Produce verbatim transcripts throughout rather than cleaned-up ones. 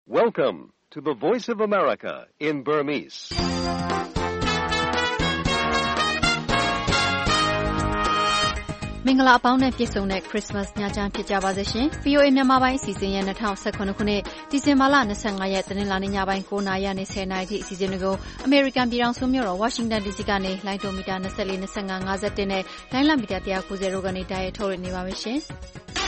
Welcome to the Voice of America in Burmese. ။မင်္ဂလာအပေါင်းနဲ့ပြည့်စုံတဲ့ Christmas ညချမ်းဖြစ်ကြပါစေရှင်။ V O A မြန်မာပိုင်းအစီအစဉ်ရဲ့၂၀၁၇ခုနှစ်ဒီဇင်ဘာလ၂၅ရက်တနင်္လာနေ့ညပိုင်း၉နာရီကနေ၁၀နာရီထိအစီအစဉ်တွေကိုအမေရိကန်ပြည်ထောင်စုမြို့တော် Washington D C ကနေလိုင်းတိုမီတာ၂၄ ၂၅ ၅၁နဲ့လိုင်းလံမီတာ၁၉၀တို့ကနေတိုက်ရိုက်ထုတ်လွှင့်နေပါမယ်ရှင်။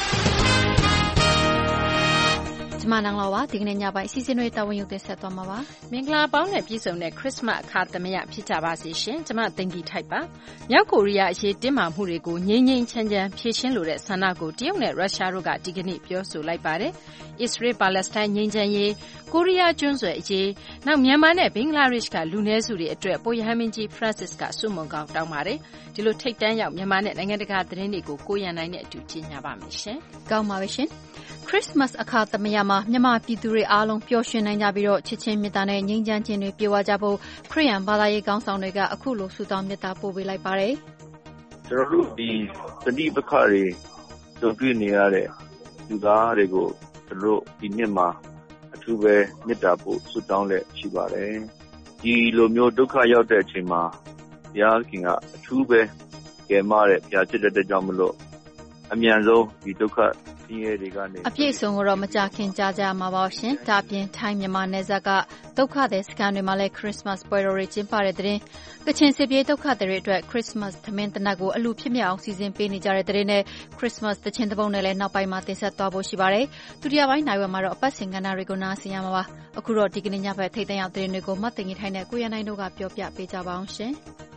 ကျမနန်းလောပါဒီကနေ့ညပိုင်းအစီအစဉ်တွေတာဝန်ယူတင်ဆက်သွားမှာပါမင်္ဂလာပေါင်းနဲ့ပြည့်စုံတဲ့ခရစ်စမတ်အခါသမယဖြစ်ကြပါစေရှင်ကျမသိင်္ဂီထိုက်ပါမြောက်ကိုရီးယားအရေးတင်းမာမှုတွေကိုငြိမ်းငြိမ်းချမ်းချမ်းဖြေရှင်းလိုတဲ့ဆန္ဒကိုတရုတ်နဲ့ရုရှားတို့ကဒီကနေ့ပြောဆိုလိုက်ပါတယ်အစ္စရေးပါလက်စတိုင်းငြိမ်းချမ်းရေးကိုရီးယားကျွန်းဆွယ်အရေးနောက်မြန်မာနဲ့ဘင်္ဂလားဒေ့ရှ်ကလူနည်းစုတွေအတွက်ပိုရဟန်းမင်းကြီး Francis ကစုမုံကောင်းတောင်းပါတယ်ဒီလိုထိတ်တန်းရောက်မြန်မာနဲ့နိုင်ငံတကာသတင်းတွေကိုကိုရန်နိုင်နဲ့အတူကြီးညာပါမယ်ရှင်ကောင်းပါပါရှင်Christmas အခါသမယမှာမြန်မာပြည်သူတွေအားလုံးပျော်ရွှင်နိုင်ကြပြီးတော့ချစ်ချင်းမေတ္တာနဲ့ငြိမ်းချမ်းခြင်းတွေပြေဝကြဖို့ခရစ်ယာန်ဘာသာရေးခေါင်းဆောင်တွေကအခုလိုဆုတောင်းမေတ္တာပို့ပေးလိုက်ပါတယ်။ကျွန်တော်တို့ဒီသတိပခါတွေကြုံတွေ့နေရတဲ့လူသားတွေကိုကျွန်တော်တို့ဒီနှစ်မှာအထူးပဲမေတ္တာပို့ဆုတောင်းလက်ရှိပါတယ်။ဒီလိုမျိုးဒုက္ခရောက်တဲ့အချိန်မှာဘုရားခင်ကအထူးပဲကယ်မတဲ့ဘုရားဖြစ်တဲ့ကြောင့်မလို့အမြန်ဆုံးဒီဒုက္ခအပြည့်စုံကိုတော့မကြခင်ကြားကြမှာပါရှင်ဒါအပြင်ထိုင်းမြန်မာနယ်စပ်ကဒုက္ခသည်စခန်းတွေမှာလည်း Christmas ပွဲတော်တွေကျင်းပတဲ့တဲ့ရင်ကချင်စစ်ပြေးဒုက္ခသည်တွေအတွက် Christmas သမင်းတနတ်ကိုအလူဖြစ်မြောက်အောင်စီစဉ်ပေးနေကြတဲ့တဲ့နဲ့ Christmas တခြင်းတပုတ်နဲ့လည်းနောက်ပိုင်းမှာတင်ဆက်သွားဖို့ရှိပါတယ်ဒုတိယပိုင်းနိုင်ဝက်မှာတော့အပတ်စဉ်ကဏ္ဍတွေကိုနားဆင်ရမှာပါအခုတော့ဒီကနေ့ညဘက်ထိတ်တန့်ရောက်တဲ့တွေကိုမှတ်တင်ထိုင်းတဲ့ကိုရနိုင်တို့ကပြောပြပေးကြပါအောင်ရှင်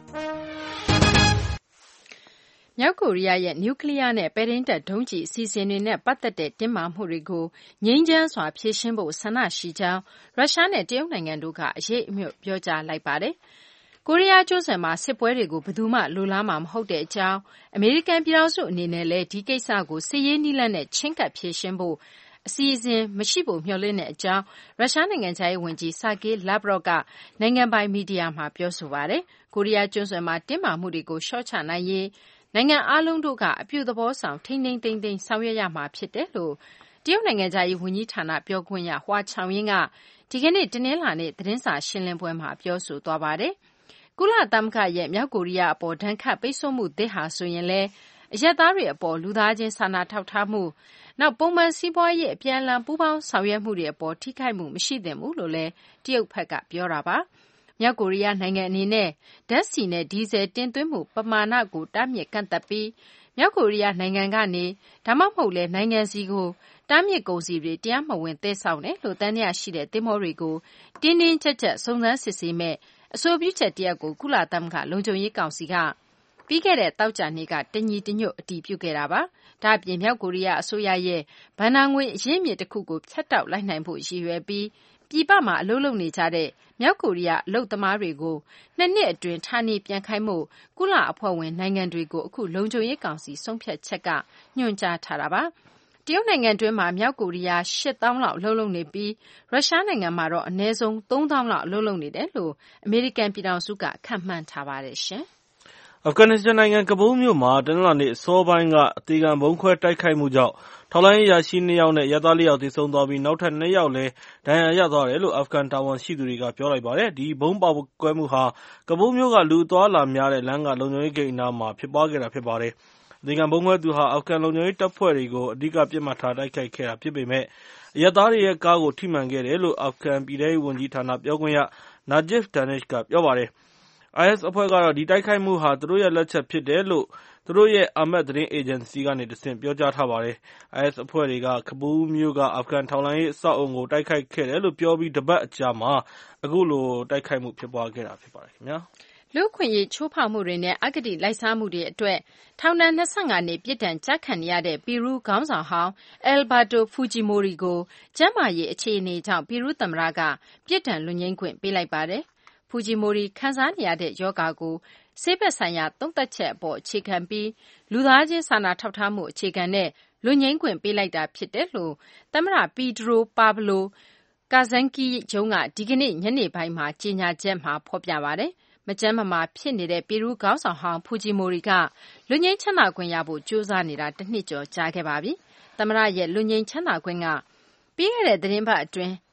မြောက်ကိုရီးယားရဲ့နျူကလ িয়ার နဲ့ပဲ့ထိန်းတပ်ဒုံးကျည်အစီအစဉ်တွေနဲ့ပတ်သက်တဲ့တင်းမာမှုတွေကိုငြိမ်းချမ်းစွာဖြေရှင်းဖို့ဆန္ဒရှိကြောင်းရုရှားနဲ့တရုတ်နိုင်ငံတို့ကအရေးအမြွတ်ပြောကြားလိုက်ပါတယ်။ကိုရီးယားကျွန်းဆွယ်မှာစစ်ပွဲတွေကိုဘယ်သူမှလိုလားမှာမဟုတ်တဲ့အကြောင်းအမေရိကန်ပြည်ထောင်စုအနေနဲ့လည်းဒီကိစ္စကိုစစ်ရေးနည်းလမ်းနဲ့ချဉ်းကပ်ဖြေရှင်းဖို့အစီအစဉ်မရှိဖို့မျှော်လင့်တဲ့အကြောင်းရုရှားနိုင်ငံခြားရေးဝန်ကြီး Sergei Lavrov ကနိုင်ငံပိုင်မီဒီယာမှာပြောဆိုပါတယ်။ကိုရီးယားကျွန်းဆွယ်မှာတင်းမာမှုတွေကိုလျှော့ချနိုင်ရေးနိုင်ငံအားလုံးတို့ကအပြုသဘောဆောင်ထိန်းထိန်းသိမ်းသိမ်းဆောင်ရွက်ရမှာဖြစ်တယ်လို့တရုတ်နိုင်ငံခြားရေးဝန်ကြီးဌာနပြောခွင့်ရဟွာချောင်ယင်းကဒီကနေ့တနင်္လာနေ့သတင်းစာရှင်းလင်းပွဲမှာပြောဆိုသွားပါတယ်။ကုလသမဂ္ဂရဲ့မြောက်ကိုရီးယားအပေါ်ဒဏ်ခတ်ပိတ်ဆို့မှုသစ်ဟာဆိုရင်လည်းအရပ်သားတွေအပေါ်လူသားချင်းစာနာထောက်ထားမှုနောက်ပုံမှန်စီးပွားရေးအပြန်အလှန်ပူးပေါင်းဆောင်ရွက်မှုတွေအပေါ်ထိခိုက်မှုမရှိသင့်ဘူးလို့လည်းတရုတ်ဘက်ကပြောတာပါ။မြောက်ကိုရီးယားနိုင်ငံအနေနဲ့ဓာတ်ဆီနဲ့ဒီဇယ်တင်သွင်းမှုပမာဏကိုတားမြစ်ကန့်သတ်ပြီးမြောက်ကိုရီးယားနိုင်ငံကနေဒါမှမဟုတ်လဲနိုင်ငံစီကိုတားမြစ်ကုန်စည်တွေတရားမဝင်သယ်ဆောင်တယ်လို့တန်တရားရှိတဲ့သင်္ဘောတွေကိုတင်းတင်းကြပ်ကြပ်စုံစမ်းစစ်ဆေးမဲ့အဆိုပြုချက်တရက်ကိုကုလသမဂ္ဂလုံခြုံရေးကောင်စီကပြီးခဲ့တဲ့တောက်ကြနေ့ကတညီတညွတ်အတည်ပြုခဲ့တာပါဒါ့အပြင်မြောက်ကိုရီးယားအစိုးရရဲ့ဗန်နာငွေအရင်းအမြစ်တစ်ခုကိုဖြတ်တောက်လိုက်နိုင်ဖို့ရည်ရွယ်ပြီးပြည်ပမှာအလုပ်လုပ်နေကြတဲ့မြောက်ကိုရီးယားအလုပ်သမားတွေကိုနှစ်နှစ်အတွင်းဌာနေပြန်ခိုင်းမှုကုလအဖွဲ့ဝင်နိုင်ငံတွေကိုအခုလုံခြုံရေးကောင်စီဆုံးဖြတ်ချက်ကညွှန်ကြားထားတာပါတရုတ်နိုင်ငံတွင်းမှာမြောက်ကိုရီးယားရှစ်သောင်းလောက်အလုပ်လုပ်နေပြီးရုရှားနိုင်ငံမှာတော့အနည်းဆုံးသုံးသောင်းလောက်အလုပ်လုပ်နေတယ်လို့အမေရိကန်ပြည်ထောင်စုကခန့်မှန်းထားပါတယ်ရှင်အာဖဂန်နစ္စတန်နိုင်ငံကဘူးလ်မြို့မှာတနင်္လာနေ့အစောပိုင်းကအသေခံဗုံးခွဲတိုက်ခိုက်မှုကြောင့်ထောက်လှမ်းရေးအရာရှိနှစ်ယောက်နဲ့အရပ်သားလေးယောက်သေဆုံးသွားပြီးနောက်ထပ်နှစ်ယောက်လည်းဒဏ်ရာရသွားတယ်လို့အာဖဂန်တာဝန်ရှိသူတွေကပြောလိုက်ပါတယ်။ဒီဗုံးပေါက်ကွဲမှုဟာကဘူးလ်မြို့ကလူအသွားအလာများတဲ့လမ်းကလုံခြုံရေးဂိတ်အနားမှာဖြစ်ပွားခဲ့တာဖြစ်ပါတယ်။အသေခံဗုံးခွဲသူဟာအာဖဂန်လုံခြုံရေးတပ်ဖွဲ့တွေကိုအဓိကပစ်မှတ်ထားတိုက်ခိုက်ခဲ့တာဖြစ်ပေမဲ့အရပ်သားတွေရဲ့ကားကိုထိမှန်ခဲ့တယ်လို့အာဖဂန်ပြည်ထဲရေးဝန်ကြီးဌာနပြောခွင့်ရ Najib Danish ကပြောပါတယ်။ I S အဖွဲ့ကတော့ဒီတိုက်ခိုက်မှုဟာသူတို့ရဲ့လက်ချက်ဖြစ်တယ်လို့သူတို့ရဲ့အာမက်သတင်းအေဂျင်စီကနေတဆင့်ပြောကြားထားပါတယ်။ I S အဖွဲ့တွေကကဘူးလ်မြို့ကအာဖဂန်ထောက်လှမ်းရေးအဆောက်အအုံကိုတိုက်ခိုက်ခဲ့တယ်လို့ပြောပြီးတပတ်အကြာမှာအခုလိုတိုက်ခိုက်မှုဖြစ်ပွားခဲ့တာဖြစ်ပါတယ်ခင်ဗျာလူ့အခွင့်အရေးချိုးဖောက်မှုတွေနဲ့အဂတိလိုက်စားမှုတွေအတွက်ထောင်ဒဏ်၂၅နှစ်ပြစ်ဒဏ်ကျခံနေရတဲ့ပီရူးခေါင်းဆောင်ဟောင်း Alberto Fujimori ကိုကျန်းမာရေးအခြေအနေကြောင့်ပီရူးသမ္မတကပြစ်ဒဏ်လွတ်ငြိမ်းခွင့်ပေးလိုက်ပါတယ်။ဖူဂျီမိုရီခံစားနေရတဲ့ရောဂါကိုဆေးဘက်ဆိုင်ရာသုံးသပ်ချက်အပေါ်အခြေခံပြီးလူသားချင်းစာနာထောက်ထားမှုအခြေခံနဲ့လွတ်ငြိမ်းခွင့်ပေးလိုက်တာဖြစ်တယ်လို့သမ္မတပီဒရိုပါဘလိုကာဇန်ကီရုံးကဒီကနေ့ညနေပိုင်းမှာကြေညာချက်မှာဖော်ပြပါတယ်။မကျန်းမမာဖြစ်နေတဲ့ပီရူးခေါင်းဆောင်ဟောင်းဖူဂျီမိုရီကလွတ်ငြိမ်းချမ်းသာခွင့်ရဖို့ကြိုးစားနေတာတစ်နှစ်ကျော်ကြာခဲ့ပါပြီ။သမ္မတရဲ့လွတ်ငြိမ်းချမ်းသာခွင့်ကပြီးခဲ့တဲ့သတင်းပတ်အတွင်း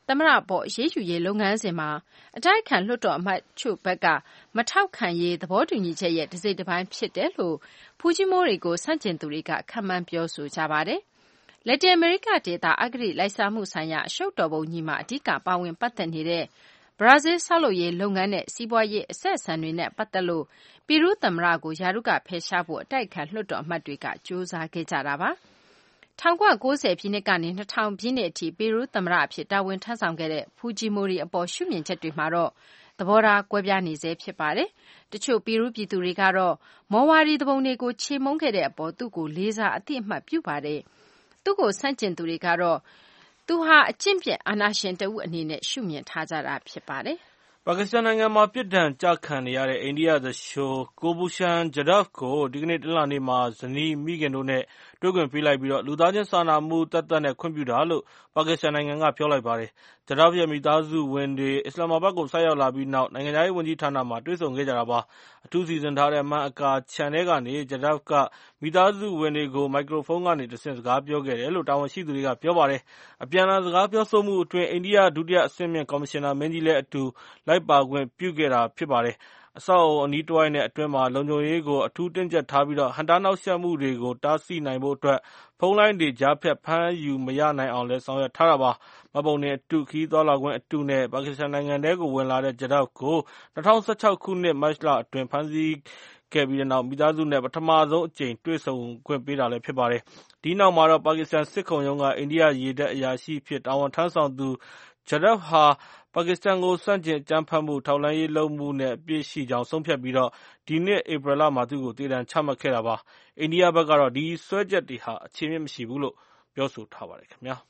သမ္မတအပေါ်အရေးယူရေးလုပ်ငန်းစဉ်မှာအတိုက်အခံလွှတ်တော်အမတ်ချုပ်ဘက်ကမထောက်ခံရေးသဘောတူညီချက်ရဲ့တစိမ့်တစ်ပိုင်းဖြစ်တယ်လို့ဖူဂျီမိုရီကိုဆန့်ကျင်သူတွေကခန့်မှန်းပြောဆိုကြပါတယ်။လက်တင်အမေရိကဒေသအဂတိလိုက်စားမှုဆိုင်ရာအရှုပ်တော်ပုံကြီးမှာအဓိကပါဝင်ပတ်သက်နေတဲ့ဘရာဇီးဆောက်လုပ်ရေးလုပ်ငန်းနဲ့စီးပွားရေးအဆက်အဆံတွေနဲ့ပတ်သက်လို့ပီရူးသမ္မတကိုယာရုကဖယ်ရှားဖို့အတိုက်အခံလွှတ်တော်အမတ်တွေကကြိုးစားခဲ့ကြတာပါ။၁၉၉၀ပြည့်နှစ်ကနေ၂၀၀၀ပြည့်နှစ်အထိပီရူးသမ္မတအဖြစ်တာဝန်ထမ်းဆောင်ခဲ့တဲ့ဖူဂျီမိုရီအပေါ်ရှုမြင်ချက်တွေမှာတော့သဘောထားကွဲပြားနေဆဲဖြစ်ပါတယ်။တချို့ပီရူးပြည်သူတွေကတော့မော်ဝါဒီသူပုန်တွေကိုချေမှုန်းခဲ့တဲ့အပေါ်သူ့ကိုလေးစားအသိအမှတ်ပြုပါတယ်။သူ့ကိုဆန့်ကျင်သူတွေကတော့သူဟာအကျင့်ပျက်အာဏာရှင်တဦးအနေနဲ့ရှုမြင်ထားကြတာဖြစ်ပါတယ်။ပါကစ္စတန်နိုင်ငံမှာပြစ်ဒဏ်ကျခံနေရတဲ့အိန္ဒိယသူလျှိုကိုဘူရှန်ဂျဒတ်ကိုဒီကနေ့တနင်္လာနေ့မှာဇနီးမိခင်တို့နဲ့တွေ့ခွင့်ပေးလိုက်ပြီးလူသားချင်းစာနာမှုသက်သက်နဲ့ခွင့်ပြုတာလို့ပါကစ္စတန်နိုင်ငံကပြောလိုက်ပါတယ်။ဂျဒတ်ရဲ့မိသားစုဝင်တွေအစ္စလာမ္မာဘတ်ကိုဆိုက်ရောက်လာပြီးနောက်နိုင်ငံခြားရေးဝန်ကြီးဌာနမှာတွေ့ဆုံခဲ့ကြတာပါ။အထူးစီစဉ်ထားတဲ့အမှန်အကာခြံထဲကနေဂျဒတ်ကမိသားစုဝင်တွေကိုမိုက်ခရိုဖုန်းကနေတဆင့်စကားပြောခဲ့တယ်လို့တာဝန်ရှိသူတွေကပြောပါတယ်။အပြန်အလှန်စကားပြောဆိုမှုအတွင်းအိန္ဒိယဒုတိယအဆင့်မြင့်ကော်မရှင်နာမင်းကြီးလည်းအတူလိုက်ပါခွင့်ပြုခဲ့တာဖြစ်ပါတယ်။အဆောက်အအုံအနီးတဝိုက်နဲ့အတွင်းမှာလုံခြုံရေးကိုအထူးတင်းကျပ်ထားပြီးဟန့်တားနှောက်ယှက်မှုတွေကိုတားဆီးနိုင်ဖို့အတွက်ဖုန်းလိုင်းတွေကြားဖြတ်ဖမ်းယူမရနိုင်အောင်လည်းဆောင်ရွက်ထားတာပါ။မှတ်ပုံတင်အတုခရီးသွားလာခွင့်အတုနဲ့ပါကစ္စတန်နိုင်ငံထဲကိုဝင်လာတဲ့ဂျဒတ်ကို၂၀၁၆ခုနှစ်မတ်လအတွင်းဖမ်းဆီးခဲ့ပြီးနောက်မိသားစုနဲ့ပထမဆုံးအကြိမ်တွေ့ဆုံခွင့်ပေးတာလည်းဖြစ်ပါတယ်။ဒီနောက်မှာတော့ပါကစ္စတန်စစ်ခုံရုံးကအိန္ဒိယရေတပ်အရာရှိအဖြစ်တာဝန်ထမ်းဆောင်သူဂျဒတ်ဟာပါကစ္စတန်ကိုဆန့်ကျင်အကြမ်းဖက်မှုထောက်လှမ်းရေးလုပ်မှုနဲ့အပြစ်ရှိကြောင်းဆုံးဖြတ်ပြီးဒီနှစ်ဧပြီလမှာသူ့ကိုသေဒဏ်ချမှတ်ခဲ့တာပါ။အိန္ဒိယဘက်ကတော့ဒီစွဲချက်တွေဟာအခြေအမြစ်မရှိဘူးလို့ပြောဆိုထားပါတယ်ခင်ဗျာ။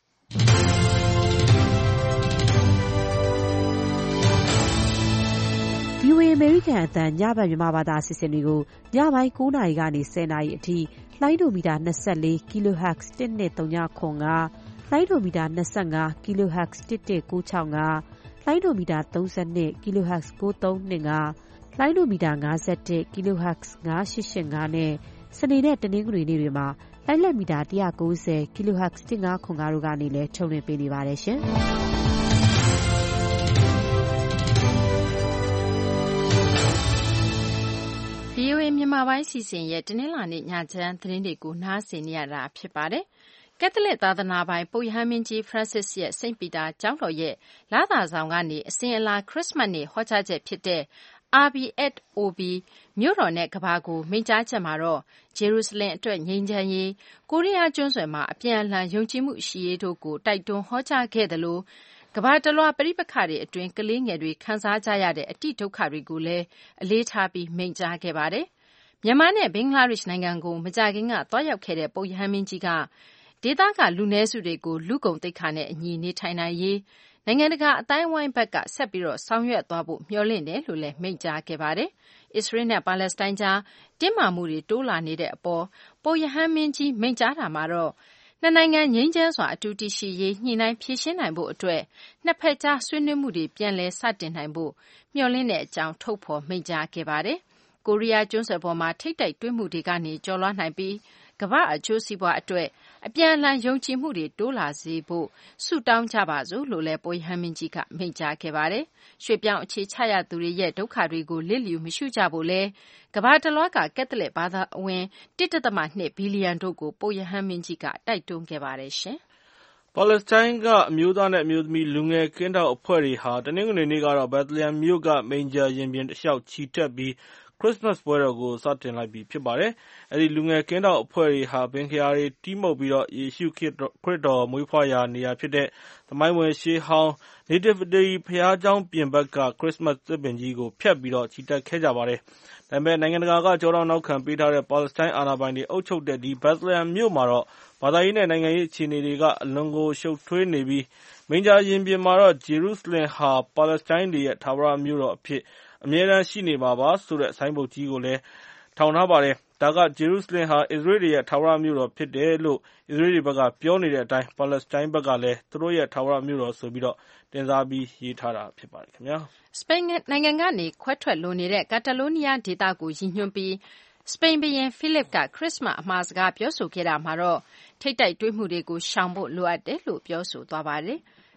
ဗွီအိုအေ အမေရိကန်အသံညဘက်မြန်မာဘာသာအစီအစဉ်တွေကိုညပိုင်း၉နာရီကနေ၁၀နာရီအထိလှိုင်းဒိုမီတာ၂၄ kilohertz တစ်နှစ်၃ညခွန်ကလှိုင်းဒိုမီတာ၂၅ kilohertz တစ်တစ်၉၆ငါလှိုင်းဒိုမီတာ၃၂ kilohertz ၉၃၂ငါလှိုင်းဒိုမီတာ၅၁ kilohertz ၅၈၈ငါနဲ့စနေနဲ့တနင်္ဂနွေနေ့တွေမှာလိုင်းလက်မီတာ၁၉၀ kilohertz တစ်ငါခွန်ငါတို့ကနေလည်းထုတ်လွှင့်ပေးနေပါတယ်ရှင်။ဗီအိုအေမြန်မာပိုင်းစီစဉ်ရဲ့တနင်္လာနေ့ညချမ်းသတင်းတွေကိုနားဆင်နေရတာဖြစ်ပါတယ်။ကက်သလစ်သာသနာပိုင်ပုပ်ရဟန်းမင်းကြီး Francis ရဲ့စိန့်ပီတာကျောင်းတော်ရဲ့လသာဆောင်ကနေအစဉ်အလာခရစ်စမတ်နေ့ဟောကြားချက်ဖြစ်တဲ့ Urbi et Orbi မြို့တော်နဲ့ကမ္ဘာကိုမိန့်ကြားချက်မှာတော့ဂျေရုဆလင်အတွက်ငြိမ်းချမ်းရေး၊ကိုရီးယားကျွန်းဆွယ်မှာအပြန်အလှန်ယုံကြည်မှုရှိရေးတို့ကိုတိုက်တွန်းဟောကြားခဲ့သလိုကမ္ဘာတလွှားပဋိပက္ခတွေအတွင်းကလေးငယ်တွေခံစားကြရတဲ့အတိဒုက္ခတွေကိုလည်းအလေးထားပြီးမိန့်ကြားခဲ့ပါတယ်။မြန်မာနဲ့ဘင်္ဂလားဒေ့ရှ်နိုင်ငံကိုမကြာခင်ကသွားရောက်ခဲ့တဲ့ပုပ်ရဟန်းမင်းကြီးကဒေသကလူနည်းစုတွေကိုလူ့ဂုဏ်သိက္ခာနဲ့အညီနေထိုင်နိုင်ရေးနိုင်ငံတကာအသိုင်းအဝိုင်းဘက်ကဆက်ပြီးဆောင်ရွက်သွားဖို့မျှော်လင့်တယ်လို့လည်းမိန့်ကြားခဲ့ပါတယ်။အစ္စရေးနဲ့ပါလက်စတိုင်းကြားတင်းမာမှုတွေတိုးလာနေတဲ့အပေါ်ပုပ်ရဟန်းမင်းကြီးမိန့်ကြားတာမှာတော့နှစ်နိုင်ငံငြိမ်းချမ်းစွာအတူတည်ရှိရေးညှိနှိုင်းဖြေရှင်းနိုင်ဖို့အတွက်နှစ်ဖက်ကြားဆွေးနွေးမှုတွေပြန်လည်စတင်နိုင်ဖို့မျှော်လင့်တဲ့အကြောင်းထုတ်ဖော်မိန့်ကြားခဲ့ပါတယ်။ကိုရီးယားကျွန်းဆွယ်ပေါ်မှာထိပ်တိုက်တွေ့မှုတွေကနေကျော်လွှားနိုင်ပြီးကမ္ဘာအကျိုးစီးပွားအတွက်အပြန်အလှန်ယုံကြည်မှုတွေတိုးလာစေဖို့ဆုတောင်းကြပါစို့လို့လည်းပုပ်ရဟန်းမင်းကြီးကမိန့်ကြားခဲ့ပါတယ်။ရွှေ့ပြောင်းအခြေချရသူတွေရဲ့ဒုက္ခတွေကိုလစ်လျူမရှုကြဖို့လည်းကမ္ဘာတလွှားကကက်သလစ်ဘာသာဝင်၁.၂ဘီလီယံတို့ကိုပုပ်ရဟန်းမင်းကြီးကတိုက်တွန်းခဲ့ပါတယ်ရှင်။ပါလက်စတိုင်းကအမျိုးသားနဲ့အမျိုးသမီးလူငယ်ကင်းထောက်အဖွဲ့တွေဟာတနင်္ဂနွေနေ့ကတော့ဘက်သလဟမ်မြို့ကမိန်ဂျာရင်ပြင်တလျှောက်ချီတက်ပြီးခရစ်စမတ်ပွဲတော်ကိုစတင်လိုက်ပြီဖြစ်ပါတယ်။အဲဒီလူငယ်ကင်းထောက်အဖွဲ့တွေဟာဘင်ခရာတွေတီးမှုတ်ပြီးယေရှုခရစ်တော်မွေးဖွားရာနေရာဖြစ်တဲ့သမိုင်းဝင်ရှေးဟောင်း Nativity ဘုရားကျောင်းပြင်ဘက်ကခရစ်စမတ်သစ်ပင်ကြီးကိုဖြတ်ပြီးချီတက်ခဲ့ကြပါတယ်။ဒါပေမဲ့နိုင်ငံတကာကကျောထောက်နောက်ခံပေးထားတဲ့ပါလက်စတိုင်းအာဏာပိုင်တွေအုပ်ချုပ်တဲ့ဒီဘက်သလဟမ်မြို့မှာတော့ဘာသာရေးနဲ့နိုင်ငံရေးအခြေအနေတွေကအလွန်ကိုရှုပ်ထွေးနေပြီးမိန်ဂျာရင်ပြင်မှာတော့ဂျေရုဆလင်ဟာပါလက်စတိုင်းတွေရဲ့ထာဝရမြို့တော်အဖြစ်အမြဲတမ်းရှိနေမှာပါဆိုတဲ့ဆိုင်းဘုတ်ကြီးကိုလည်းထောင်ထားပါတယ်။ဒါကဂျေရုဆလင်ဟာအစ္စရေးတွေရဲ့ထာဝရမြို့တော်ဖြစ်တယ်လို့အစ္စရေးတွေဘက်ကပြောနေတဲ့အတိုင်းပါလက်စတိုင်းဘက်ကလည်းသူတို့ရဲ့ထာဝရမြို့တော်ဆိုပြီးတင်စားပြီးရေးထားတာဖြစ်ပါတယ်ခင်ဗျာ။စပိန်နိုင်ငံကနေခွဲထွက်လွန်နေတဲ့ကာတာလိုနီးယားဒေသကိုရည်ညွှန်းပြီးစပိန်ဘုရင်ဖိလစ်ကခရစ်စမတ်အမှာစကားပြောဆိုခဲ့တာမှာတော့ထိပ်တိုက်တွေ့မှုတွေကိုရှောင်ဖို့လိုအပ်တယ်လို့ပြောဆိုသွားပါတယ်။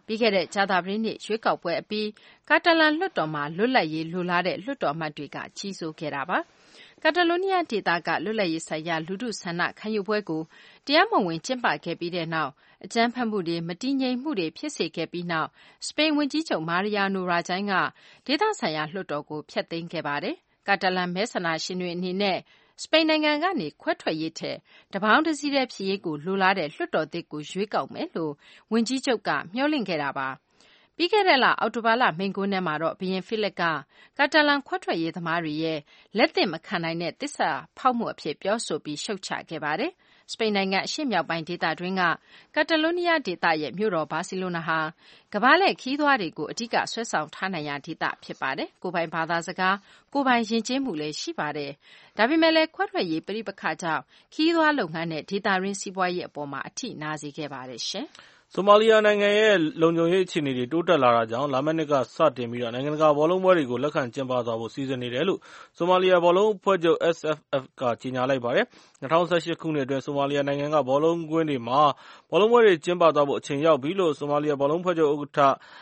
ပြီးခဲ့တဲ့ကြာသပတေးနေ့ရွေးကောက်ပွဲအပြီးကာတာလန်လွှတ်တော်မှာလွတ်လပ်ရေးလိုလားတဲ့လွှတ်တော်အမတ်တွေကကြီးစိုးခဲ့တာပါကာတာလိုနီးယားဒေသကလွတ်လပ်ရေးဆိုင်ရာလူထုဆန္ဒခံယူပွဲကိုတရားမဝင်ကျင်းပခဲ့ပြီးတဲ့နောက်အကြမ်းဖက်မှုတွေမတည်ငြိမ်မှုတွေဖြစ်စေခဲ့ပြီးနောက်စပိန်ဝန်ကြီးချုပ်မာရီယာနိုရာဂျိုင်းကဒေသဆိုင်ရာလွှတ်တော်ကိုဖျက်သိမ်းခဲ့ပါတယ်ကာတာလန်မဲဆန္ဒရှင်တွေအနေနဲ့စပိန်နိုင်ငံကနေခွဲထွက်ရေးထက်တပေါင်းတစည်းတဲ့ဖြစ်ရေးကိုလိုလားတဲ့လွှတ်တော်သစ်ကိုရွေးကောက်မယ်လို့ဝန်ကြီးချုပ်ကမျှော်လင့်ခဲ့တာပါပြီးခဲ့တဲ့လအောက်တိုဘာလမိန့်ခွန်းထဲမှာတော့ဘုရင်ဖိလစ်ကကာတာလန်ခွဲထွက်ရေးသမားတွေရဲ့လက်သင့်မခံနိုင်တဲ့သစ္စာဖောက်မှုအဖြစ်ပြောဆိုပြီးရှုတ်ချခဲ့ပါတယ်စပိန်နိုင်ငံအရှေ့မြောက်ပိုင်းဒေသတွင်းကကာတာလိုနီးယားဒေသရဲ့မြို့တော်ဘာစီလိုနာဟာကမ္ဘာလှည့်ခရီးသွားတွေကိုအဓိကဆွဲဆောင်ထားနိုင်ရာဒေသဖြစ်ပါတယ်ကိုယ်ပိုင်ဘာသာစကားကိုယ်ပိုင်ယဉ်ကျေးမှုလည်းရှိပါတယ်ဒါပေမဲ့လည်းခွဲထွက်ရေးပြိပခါကြောင့်ခရီးသွားလုပ်ငန်းနဲ့ဒေသရင်းစီးပွားရေးအပေါ်မှာအထိနာစေခဲ့ပါတယ်ရှင်ဆိုမာလီယာနိုင်ငံရဲ့လုံခြုံရေးအခြေအနေတွေတိုးတက်လာတာကြောင့်လာမယ့်နှစ်ကစတင်ပြီးနိုင်ငံတကာဘောလုံးပွဲတွေကိုလက်ခံကျင်းပသွားဖို့စီစဉ်နေတယ်လို့ဆိုမာလီယာဘောလုံးအဖွဲ့ချုပ် S F F ကကြေညာလိုက်ပါတယ်။၂၀၁၈ခုနှစ်အတွင်းဆိုမာလီယာနိုင်ငံကဘောလုံးကွင်းတွေမှာဘောလုံးပွဲတွေကျင်းပသွားဖို့အချိန်ရောက်ပြီလို့ဆိုမာလီယာဘောလုံးအဖွဲ့ချုပ်ဥက္ကဋ္ဌ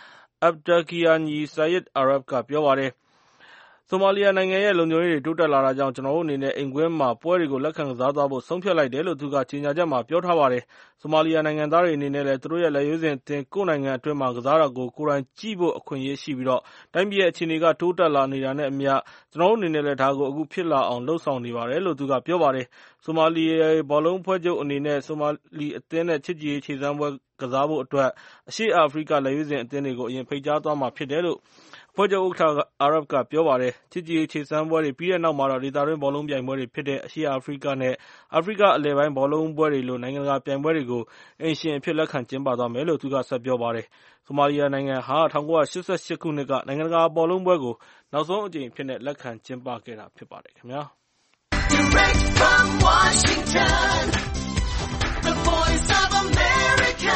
Abdelghani Said Arab ကပြောပါတယ်။ဆိုမာလီယာနိုင်ငံရဲ့လုံခြုံရေးတွေတိုးတက်လာတာကြောင့်ကျွန်တော်တို့အနေနဲ့အိမ်ကွင်းမှာပွဲတွေကိုလက်ခံကစားသွားဖို့ဆုံးဖြတ်လိုက်တယ်လို့သူကကြေညာချက်မှာပြောထားပါတယ်။ဆိုမာလီယာနိုင်ငံသားတွေအနေနဲ့လည်းသူတို့ရဲ့လက်ရွေးစင်တင်ကိုယ်နိုင်ငံအတွင်းမှာကစားတာကိုကိုယ်တိုင်ကြည့်ဖို့အခွင့်အရေးရှိပြီးတော့တိုင်းပြည်ရဲ့အခြေအနေကတိုးတက်လာနေတာနဲ့အမျှကျွန်တော်တို့အနေနဲ့လည်းဒါကိုအခုဖြစ်လာအောင်လှုပ်ဆောင်နေပါတယ်လို့သူကပြောပါတယ်။ဆိုမာလီယာဘောလုံးအဖွဲ့ချုပ်အနေနဲ့ဆိုမာလီအသင်းနဲ့ချစ်ကြည်ရေးခြေစမ်းပွဲကစားဖို့အတွက်အရှေ့အာဖရိကလက်ရွေးစင်အသင်းတွေကိုအရင်ဖိတ်ကြားသွားမှာဖြစ်တယ်လို့အဖွဲ့ချုပ်ဥက္ကဋ္ဌအာရဗ်ကပြောပါတယ်။ချစ်ကြည်ရေးခြေစမ်းပွဲတွေပြီးတဲ့နောက်မှာတော့ဒေသတွင်းဘောလုံးပြိုင်ပွဲတွေဖြစ်တဲ့အရှေ့အာဖရိကနဲ့အာဖရိကအလယ်ပိုင်းဘောလုံးပွဲတွေလိုနိုင်ငံတကာပြိုင်ပွဲတွေကိုအိမ်ရှင်အဖြစ်လက်ခံကျင်းပသွားမယ်လို့သူကဆက်ပြောပါတယ်။ဆိုမာလီယာနိုင်ငံဟာ၁၉၈၈ခုနှစ်ကနိုင်ငံတကာဘောလုံးပွဲကိုနောက်ဆုံးအကြိမ်အဖြစ်နဲ့လက်ခံကျင်းပခဲ့တာဖြစ်ပါတယ်ခင်ဗျာ။ Direct from Washington, the Voice of America,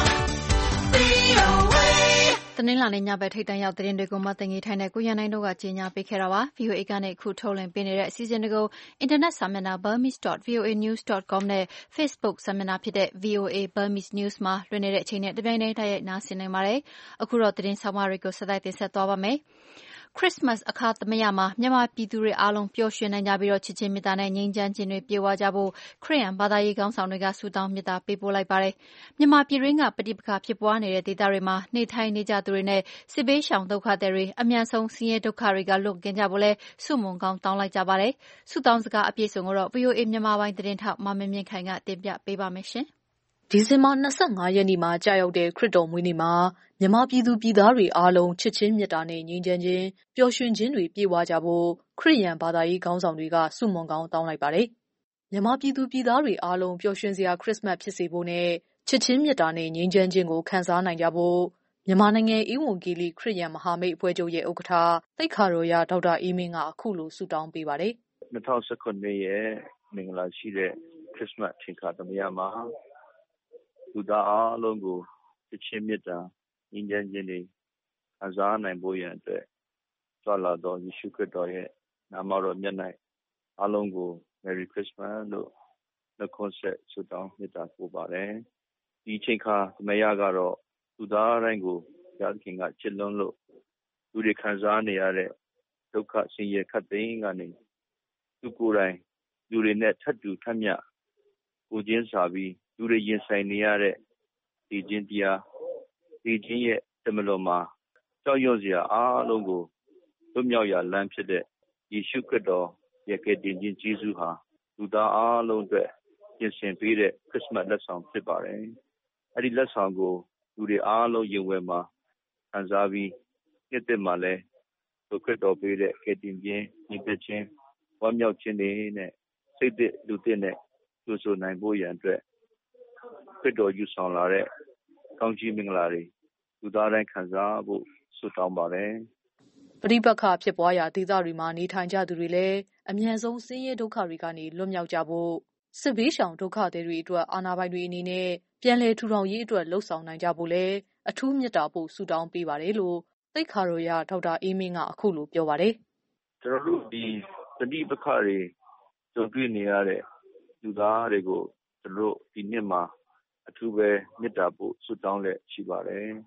V O A တနင်္လာနေ့ညဘက်ထိပ်တန်းရောက်သတင်းတွေကိုမသိငီထိုင်တဲ့ကိုရန်နိုင်တို့ကကြီးညာပေးခဲ့တာပါ V O A ကနေအခုထုတ်လွှင့်ပေးနေတဲ့အစီအစဉ်တွေကိုအင်တာနက်စာမျက်နှာ burmese dot v o a news dot com နဲ့ Facebook စာမျက်နှာဖြစ်တဲ့ V O A Burmese News မှာလွှင့်နေတဲ့အချိန်နဲ့တပြိုင်တည်းတိုက်ရိုက်နားဆင်နိုင်ပါတယ်အခုတော့သတင်းဆောင်မတွေကိုဆက်တိုက်တင်ဆက်သွားပါမယ်ခရစ်စမတ်အခါသမယမှာမြန်မာပြည်သူတွေအားလုံးပျော်ရွှင်နိုင်ကြပြီးတော့ချစ်ချင်းမေတ္တာနဲ့ငြိမ်းချမ်းခြင်းတွေပြေဝကြဖို့ခရစ်ယာန်ဘာသာရေးခေါင်းဆောင်တွေကဆုတောင်းမေတ္တာပေးပို့လိုက်ပါတယ်။မြန်မာပြည်တွင်းကပဋိပက္ခဖြစ်ပွားနေတဲ့ဒေသတွေမှာနေထိုင်နေကြသူတွေနဲ့စစ်ဘေးရှောင်ဒုက္ခသည်တွေအမြန်ဆုံးဆင်းရဲဒုက္ခတွေကလွတ်ကင်းကြဖို့လဲဆုမွန်ကောင်းတောင်းလိုက်ကြပါတယ်။ဆုတောင်းစကားအပြည့်စုံကိုတော့ V O A မြန်မာပိုင်းသတင်းထောက်မမင်းမြင့်ခိုင်ကတင်ပြပေးပါမယ်ရှင်။ဒီဇင်ဘာ၂၅ရက်နေ့မှာကြာရောက်တဲ့ခရစ်တော်မွေးနေ့မှာမြန်မာပြည်သူပြည်သားတွေအားလုံးချစ်ချင်းမေတ္တာနဲ့ငြိမ်းချမ်းခြင်းပျော်ရွှင်ခြင်းတွေပြည့်ဝကြဖို့ခရစ်ယာန်ဘာသာရေးခေါင်းဆောင်တွေကဆုမွန်ကောင်းတောင်းလိုက်ပါတယ်။မြန်မာပြည်သူပြည်သားတွေအားလုံးပျော်ရွှင်စရာခရစ်စမတ်ဖြစ်စေဖို့နဲ့ချစ်ချင်းမေတ္တာနဲ့ငြိမ်းချမ်းခြင်းကိုခံစားနိုင်ကြဖို့မြန်မာနိုင်ငံဧဝံဂေလိခရစ်ယာန်မဟာမိတ်အဖွဲ့ချုပ်ရဲ့ဥက္ကဋ္ဌသိက္ခာတော်ရဒေါက်တာအေးမင်းကအခုလိုဆုတောင်းပေးပါတယ်။၂၀၁၇ရဲ့မင်္ဂလာရှိတဲ့ခရစ်စမတ်ချိန်ခါသမယမှာလူသားအားလုံးကိုချစ်ချင်းမေတ္တာငြိမ်းချမ်းခြင်းတွေခံစားနိုင်ဖို့ရန်အတွက်ကြွလာတော်ယေရှုခရစ်တော်ရဲ့နာမတော်မြတ်၌အားလုံးကို Merry Christmas လို့နှုတ်ခွန်းဆက်ဆုတောင်းမေတ္တာပို့ပါတယ်။ဒီချိန်ခါသမယကတော့လူသားတိုင်းကိုဘုရားသခင်ကချစ်လွန်းလို့လူတွေခံစားနေရတဲ့ဒုက္ခဆင်းရဲခတ်သိမ်းကနေသူကိုယ်တိုင်လူတွေနဲ့ထပ်တူထပ်မျှကိုချင်းစာပြီးလူတွေရင်ဆိုင်နေရတဲ့ဒီချင်းတရားဒီချင်းရဲ့တမလွန်မှာကြောက်ရွံ့စရာအားလုံးကိုလွတ်မြောက်ရာလမ်းဖြစ်တဲ့ယေရှုခရစ်တော်ရဲ့ကယ်တင်ခြင်းကျေးဇူးဟာလူသားအားလုံးအတွက်ပြင်ဆင်ပေးတဲ့ခရစ်စမတ်လက်ဆောင်ဖြစ်ပါတယ်။အဲဒီလက်ဆောင်ကိုလူတွေအားလုံးယုံဝယ်မှာခံစားပြီးနှစ်သက်မှာလဲသူခရစ်တော်ပေးတဲ့ကယ်တင်ခြင်းညီသက်ခြင်းဝမ်းမြောက်ခြင်းတွေနဲ့စိတ်သက်လူသက်နဲ့ကျိုးဆိုနိုင်ဖို့ရန်အတွက်ခရစ်တော်ယူဆောင်လာတဲ့ကောင်းချီးမင်္ဂလာတွေလူသားတိုင်းခံစားဖို့ဆုတောင်းပါတယ်။ပဋိပက္ခဖြစ်ပွားရာဒေသတွေမှာနေထိုင်ကြသူတွေလည်းအမြန်ဆုံးဆင်းရဲဒုက္ခတွေကနေလွတ်မြောက်ကြဖို့စစ်ဘေးရှောင်ဒုက္ခသည်တွေအတွက်အာဏာပိုင်တွေအနေနဲ့ပြန်လည်ထူထောင်ရေးအတွက်လှုံ့ဆော်နိုင်ကြဖို့လဲအထူးမေတ္တာပို့ဆုတောင်းပေးပါတယ်လို့သိက္ခာတော်ရဒေါက်တာအေးမင်းကအခုလိုပြောပါတယ်။ကျွန်တော်တို့ဒီပဋိပက္ခတွေကြုံတွေ့နေရတဲ့လူသားတွေကိုကျွန်တော်တို့ဒီနှစ်မှာအထူးပဲမေတ္တာပို့ဆုတောင်းလက်ရှိပါတယ်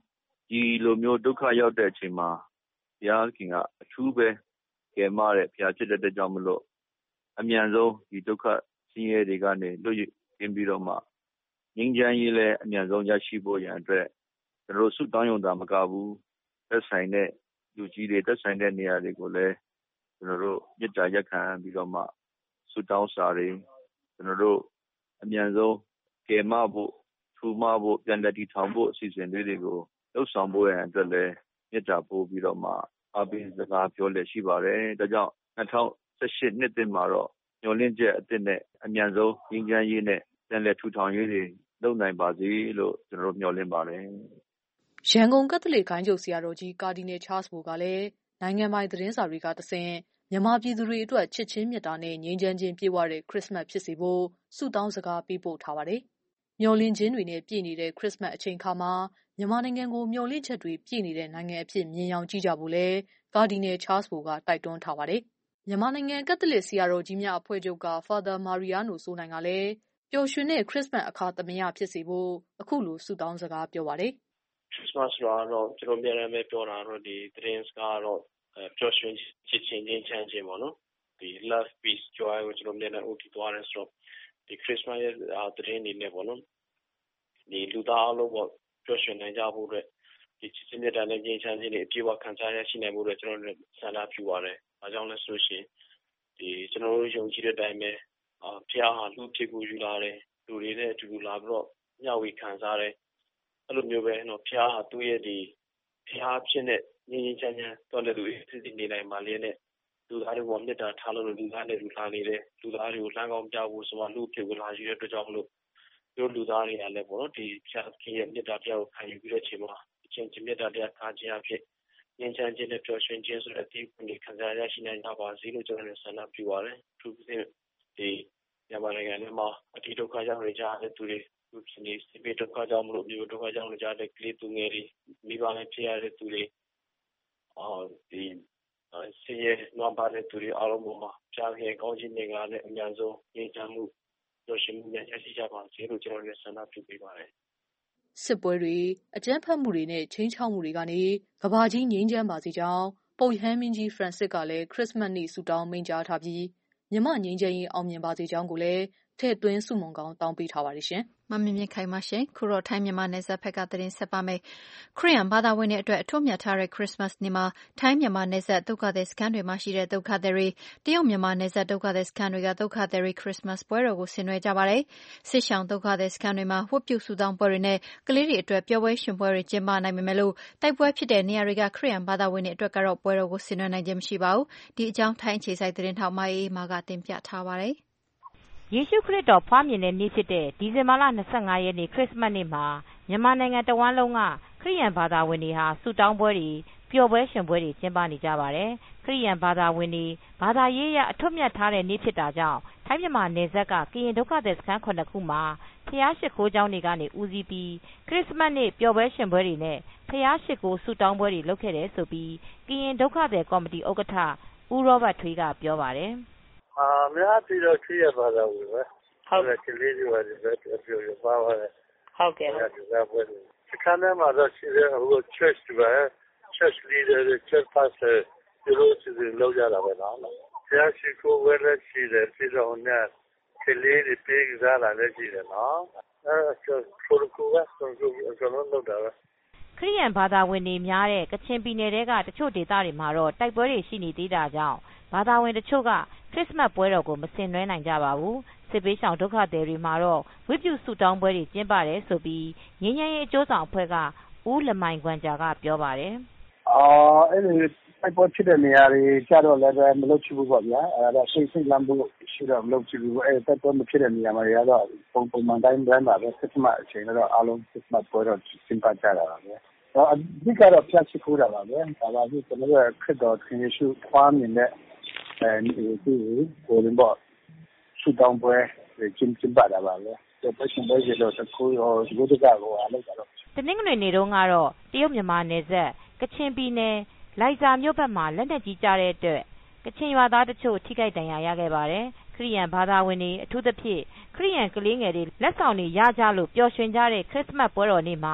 ဒီလိုမျိုးဒုက္ခရောက်တဲ့အချိန်မှာဘုရားခင်ကအထူးပဲကယ်မတဲ့ဘုရားဖြစ်တဲ့အတွက်ကြောင့်မလို့အမြန်ဆုံးဒီဒုက္ခဆင်းရဲတွေကနေလွတ်ကင်းပြီးတော့မှငြိမ်းချမ်းရေးလည်းအမြန်ဆုံးရရှိဖို့ရန်အတွက်ကျွန်တော်ဆုတောင်းရုံသာမကဘူးသက်ဆိုင်တဲ့လူကြီးတွေသက်ဆိုင်တဲ့နေရာတွေကိုလည်းကျွန်တော်တို့မြစ်တာရက်ခံပြီးတော့မှဆုတောင်းစာတွေကျွန်တော်တို့အမြန်ဆုံးကယ်မဖို့ထူမဖို့ပြန်လည်တည်ထောင်ဖို့အစီအစဉ်လေးတွေကိုလှုပ်ဆောင်ဖို့ရန်အတွက်လည်းမြစ်တာပို့ပြီးတော့မှအပိစကားပြောလည်ရှိပါတယ်ဒါကြောင့်၂၀၁၈နှစ်သစ်မှာတော့ညှော်လင့်ချက်အသစ်နဲ့အမြန်ဆုံးငြိမ်းချမ်းရေးနဲ့ပြန်လည်ထူထောင်ရေးတွေလုပ်နိုင်ပါစေလို့ကျွန်တော်တို့မျှော်လင့်ပါတယ်ရန်ကုန်ကက်သလစ်ဂိုဏ်းချုပ်ဆရာတော်ကြီးကာဒီနယ်ချားစ်ဘိုကလည်းနိုင်ငံပိုင်သတင်းစာတွေကတဆင့်မြန်မာပြည်သူတွေအတွက်ချစ်ချင်းမြတ်တာနဲ့ငြိမ်းချမ်းခြင်းပြည့်ဝတဲ့ခရစ်စမတ်ဖြစ်စေဖို့ဆုတောင်းစကားပေးပို့ထားပါတယ်။မျှော်လင့်ခြင်းတွေနဲ့ပြည့်နေတဲ့ခရစ်စမတ်အချိန်ခါမှာမြန်မာနိုင်ငံကိုမျှော်လင့်ချက်တွေပြည့်နေတဲ့နိုင်ငံအဖြစ်မြင်ရောက်ကြည့်ကြဖို့လဲကာဒီနယ်ချားစ်ဘိုကတိုက်တွန်းထားပါတယ်။မြန်မာနိုင်ငံကက်သလစ်ဆရာတော်ကြီးများအဖွဲ့ချုပ်က Father Mariano ဆိုနိုင်ကလည်းပျော်ရွှင်တဲ့ခရစ်စမတ်အခါသမယဖြစ်စေဖို့အခုလိုဆုတောင်းစကားပြောပါတယ်ခရစ်စမတ်ဆိုတာတော့ကျွန်တော်ပြန်လည်းပြောတာတော့ဒီသတင်းစကားတော့ပျော်ရွှင်ချစ်ချင်းငြိမ်းချမ်းခြင်းပေါ့နော်ဒီ love peace joy ကိုကျွန်တော်ပြန်လည်းဥတည်သွားတယ်ဆိုတော့ဒီခရစ်စမတ်ရဲ့သတင်းတွေနဲ့ပေါ့နော်ဒီလူသားအလုံးပေါ့ပျော်ရွှင်နိုင်ကြဖို့အတွက်ဒီချစ်ချင်းမြတ်တာနဲ့ငြိမ်းချမ်းခြင်းတွေအပြည့်အဝခံစားရရှိနိုင်ဖို့အတွက်ကျွန်တော်တို့ဆန္ဒပြုပါတယ်။ဒါကြောင့်လဲဆိုလို့ရှိရင်ဒီကျွန်တော်တို့ယုံကြည်တဲ့အတိုင်းပဲအာဖျားဟာလူဖြစ်ကိုယူလာတယ်လူတွေနဲ့အတူတူလာပြီးတော့မျှဝေခံစားတယ်အဲ့လိုမျိုးပဲနော်ဖျားဟာသူ့ရဲ့ဒီဖျားဖြစ်တဲ့ငြိမ်းချမ်းချမ်းတော်တဲ့သူအစ်စ်နေနိုင်ပါလေနဲ့လူသားတွေပေါ်မြတ်တာထားလို့လူသားတွေလူလာနေတယ်လူသားတွေကိုလမ်းကောင်းပြဖို့ဆိုမှလူဖြစ်ကိုလာယူတဲ့အတွက်ကြောင့်မလို့တို့လူသားတွေကလည်းပေါ့နော်ဒီဖျားခင်ရဲ့မြတ်တာတရားကိုခံယူပြီးတဲ့အချိန်မှာအချင်းချင်းမြတ်တာတရားထားခြင်းအဖြစ်ငြိမ်းချမ်းခြင်းနဲ့ပျော်ရွှင်ခြင်းဆိုတဲ့အသေးကိုခံစားရရှိနိုင်ကြပါစေလို့ကျွန်တော်ဆန္ဒပြုပါတယ်။သူဒီမြန်မာနိုင်ငံမှာအတိဒုက္ခရောက်နေကြတဲ့သူတွေသူဖြစ်နေစိတ်ဒုက္ခကြောင့်မလို့မျိုးဒုက္ခကြောင့်ကြတဲ့ကလေးသူငယ်တွေမိဘနဲ့ဖြစ်ရတဲ့သူတွေအော်ဒီဆင်းရဲနွမ်းပါတဲ့သူတွေအားလုံးပေါ်မှာကြားခဲ့ကောင်းခြင်းတွေနဲ့အများဆုံးငြိမ်းချမ်းမှုပျော်ရွှင်မှုနဲ့ရရှိကြပါစေလို့ကျွန်တော်လည်းဆန္ဒပြုပေးပါတယ်စစ်ပွဲတွေအကြမ်းဖက်မှုတွေနဲ့ချင်းချောက်မှုတွေကနေကဘာကြီးငြိမ်းချမ်းပါစေကြောင်းပုပ်ဟမ်းမင်းကြီးဖရန်စစ်ကလည်းခရစ်စမတ်နေ့ဆုတောင်းမိန့်ကြားထားပြီးမြမငြိမ်းချမ်းရေးအောင်မြင်ပါစေကြောင်းကိုလည်းထည့်သွင်းဆုမွန်ကောင်းတောင်းပေးထားပါတယ်ရှင်မမြင့်မြင့်ခိုင်ပါရှင်ခုတော့ထိုင်းမြန်မာနယ်စပ်ဘက်ကသတင်းဆက်ပါမယ်ခရစ်ယာန်ဘာသာဝင်တွေအတွက်အထွတ်မြတ်ထားတဲ့ခရစ်စမတ်နေ့မှာထိုင်းမြန်မာနယ်စပ်ဒုက္ခသည်စခန်းတွေမှာရှိတဲ့ဒုက္ခသည်တွေတရုတ်မြန်မာနယ်စပ်ဒုက္ခသည်စခန်းတွေကဒုက္ခသည်တွေခရစ်စမတ်ပွဲတော်ကိုဆင်နွှဲကြပါတယ်စစ်ဆောင်ဒုက္ခသည်စခန်းတွေမှာဝတ်ပြုဆုတောင်းပွဲတွေနဲ့ကလေးတွေအတွက်ပျော်ပွဲရှင်ပွဲတွေကျင်းပနိုင်ပေမဲ့လို့တိုက်ပွဲဖြစ်တဲ့နေရာတွေကခရစ်ယာန်ဘာသာဝင်တွေအတွက်ကတော့ပွဲတော်ကိုဆင်နွှဲနိုင်ခြင်းမရှိပါဘူးဒီအကြောင်းထိုင်းအခြေစိုက်သတင်းထောက်မအေးမာကတင်ပြထားပါတယ်ယေရှုခရစ်တော်ဖွားမြင်တဲ့နေ့ဖြစ်တဲ့ဒီဇင်ဘာလ၂၅ရက်နေ့ခရစ်စမတ်နေ့မှာမြန်မာနိုင်ငံတဝန်းလုံးကခရစ်ယာန်ဘာသာဝင်တွေဟာဆုတောင်းပွဲတွေပျော်ပွဲရှင်ပွဲတွေကျင်းပနေကြပါတယ်ခရစ်ယာန်ဘာသာဝင်တွေဘာသာရေးအရအထွတ်မြတ်ထားတဲ့နေ့ဖြစ်တာကြောင့်ထိုင်းမြန်မာနယ်စပ်ကကရင်ဒုက္ခသည်စခန်းခုနှစ်ခုမှာဖျားရှိခိုးကျောင်းတွေကနေဦးစီးပြီးခရစ်စမတ်နေ့ပျော်ပွဲရှင်ပွဲတွေနဲ့ဖျားရှိခိုးဆုတောင်းပွဲတွေလုပ်ခဲ့တယ်ဆိုပြီးကရင်ဒုက္ခသည်ကော်မတီဥက္ကဋ္ဌဦးရောဘတ်ထွေးကပြောပါတယ်အာများပြီးတော့ခရစ်ယာန်ဘာသာဝင်ပဲဟုတ်ကဲ့ကလေးတွေပါတယ်ပဲပြောရပါပါတယ်ဟုတ်ကဲ့ဒီကပွဲစခန်းထဲမှာတော့ရှိတဲ့ဟို church တွေ church leader church pastor ဒီလိုစီစဉ်လုပ်ကြတာပဲနော်ဆရာရှိခိုးဝဲလက်ရှိတယ်ပြီးတော့နဲ့ကလေးတွေပြေးကြတာလည်းရှိတယ်နော်အဲဆိုဖိုလကူကဆိုကျွန်တော်လုပ်တာပဲခရစ်ယာန်ဘာသာဝင်တွေများတဲ့ကချင်ပြည်နယ်တဲကတချို့ဒေသတွေမှာတော့တိုက်ပွဲတွေရှိနေသေးတာကြောင့်ဘာသာဝင်တချို့ကခရစ်စမတ်ပွဲတော်ကိုမဆင်နွှဲနိုင်ကြပါဘူးစစ်ပေးဆောင်ဒုက္ခသည်တွေမှာတော့ဝိပုဆုတောင်းပွဲတွေကျင်းပတယ်ဆိုပြီးငင်းငင်းရေးအကျိုးဆောင်အဖွဲ့ကဦးလမိုင်ခွန်ကြာကပြောပါတယ်အော်အဲ့ဒီတိုက်ပွဲဖြစ်တဲ့နေရာတွေကြတော့လည်းမလုပ်ချင်ဘူးပေါ့ဗျာအဲ့ဒါစိတ်စိတ်လမ်းဖို့ရှိတော့မလုပ်ချင်ဘူးအဲ့တိုက်ပွဲမဖြစ်တဲ့နေရာမှာရတော့ပုံပုံမှန်တိုင်းတိုင်းပါပဲခရစ်စမတ်အချိန်တော့အားလုံးခရစ်စမတ်ပွဲတော်ကျင်းပကြတာပါပဲတော့အဓိကတော့ဖျက်ချခိုးတာပါပဲဒါပါပြီးကျွန်တော်တို့ခရစ်တော်ခင်ယေရှုဖွားမြင်တဲ့အဲဒီကိုလင်းပေါ့ဆုတောင်းပွဲကျင်းကျင်းပတာပါလေဒီပတ်ရှင်ပွဲကြီးတော့တခုရောဒီလိုတကောအားလုံးကတော့တနင်္ဂနွေနေ့တုန်းကတော့တရုတ်မြန်မာနယ်စပ်ကချင်ပြည်နယ်လိုက်ဇာမြို့ဘက်မှာလက်နက်ကြီးကြတဲ့အတွက်ကချင်ရွာသားတချို့ထိခိုက်ဒဏ်ရာရခဲ့ပါတယ်ခရစ်ယာန်ဘာသာဝင်တွေအထူးသဖြင့်ခရစ်ယာန်ကလေးငယ်တွေလက်ဆောင်တွေရကြလို့ပျော်ရွှင်ကြတဲ့ခရစ်စမတ်ပွဲတော်နေ့မှာဆ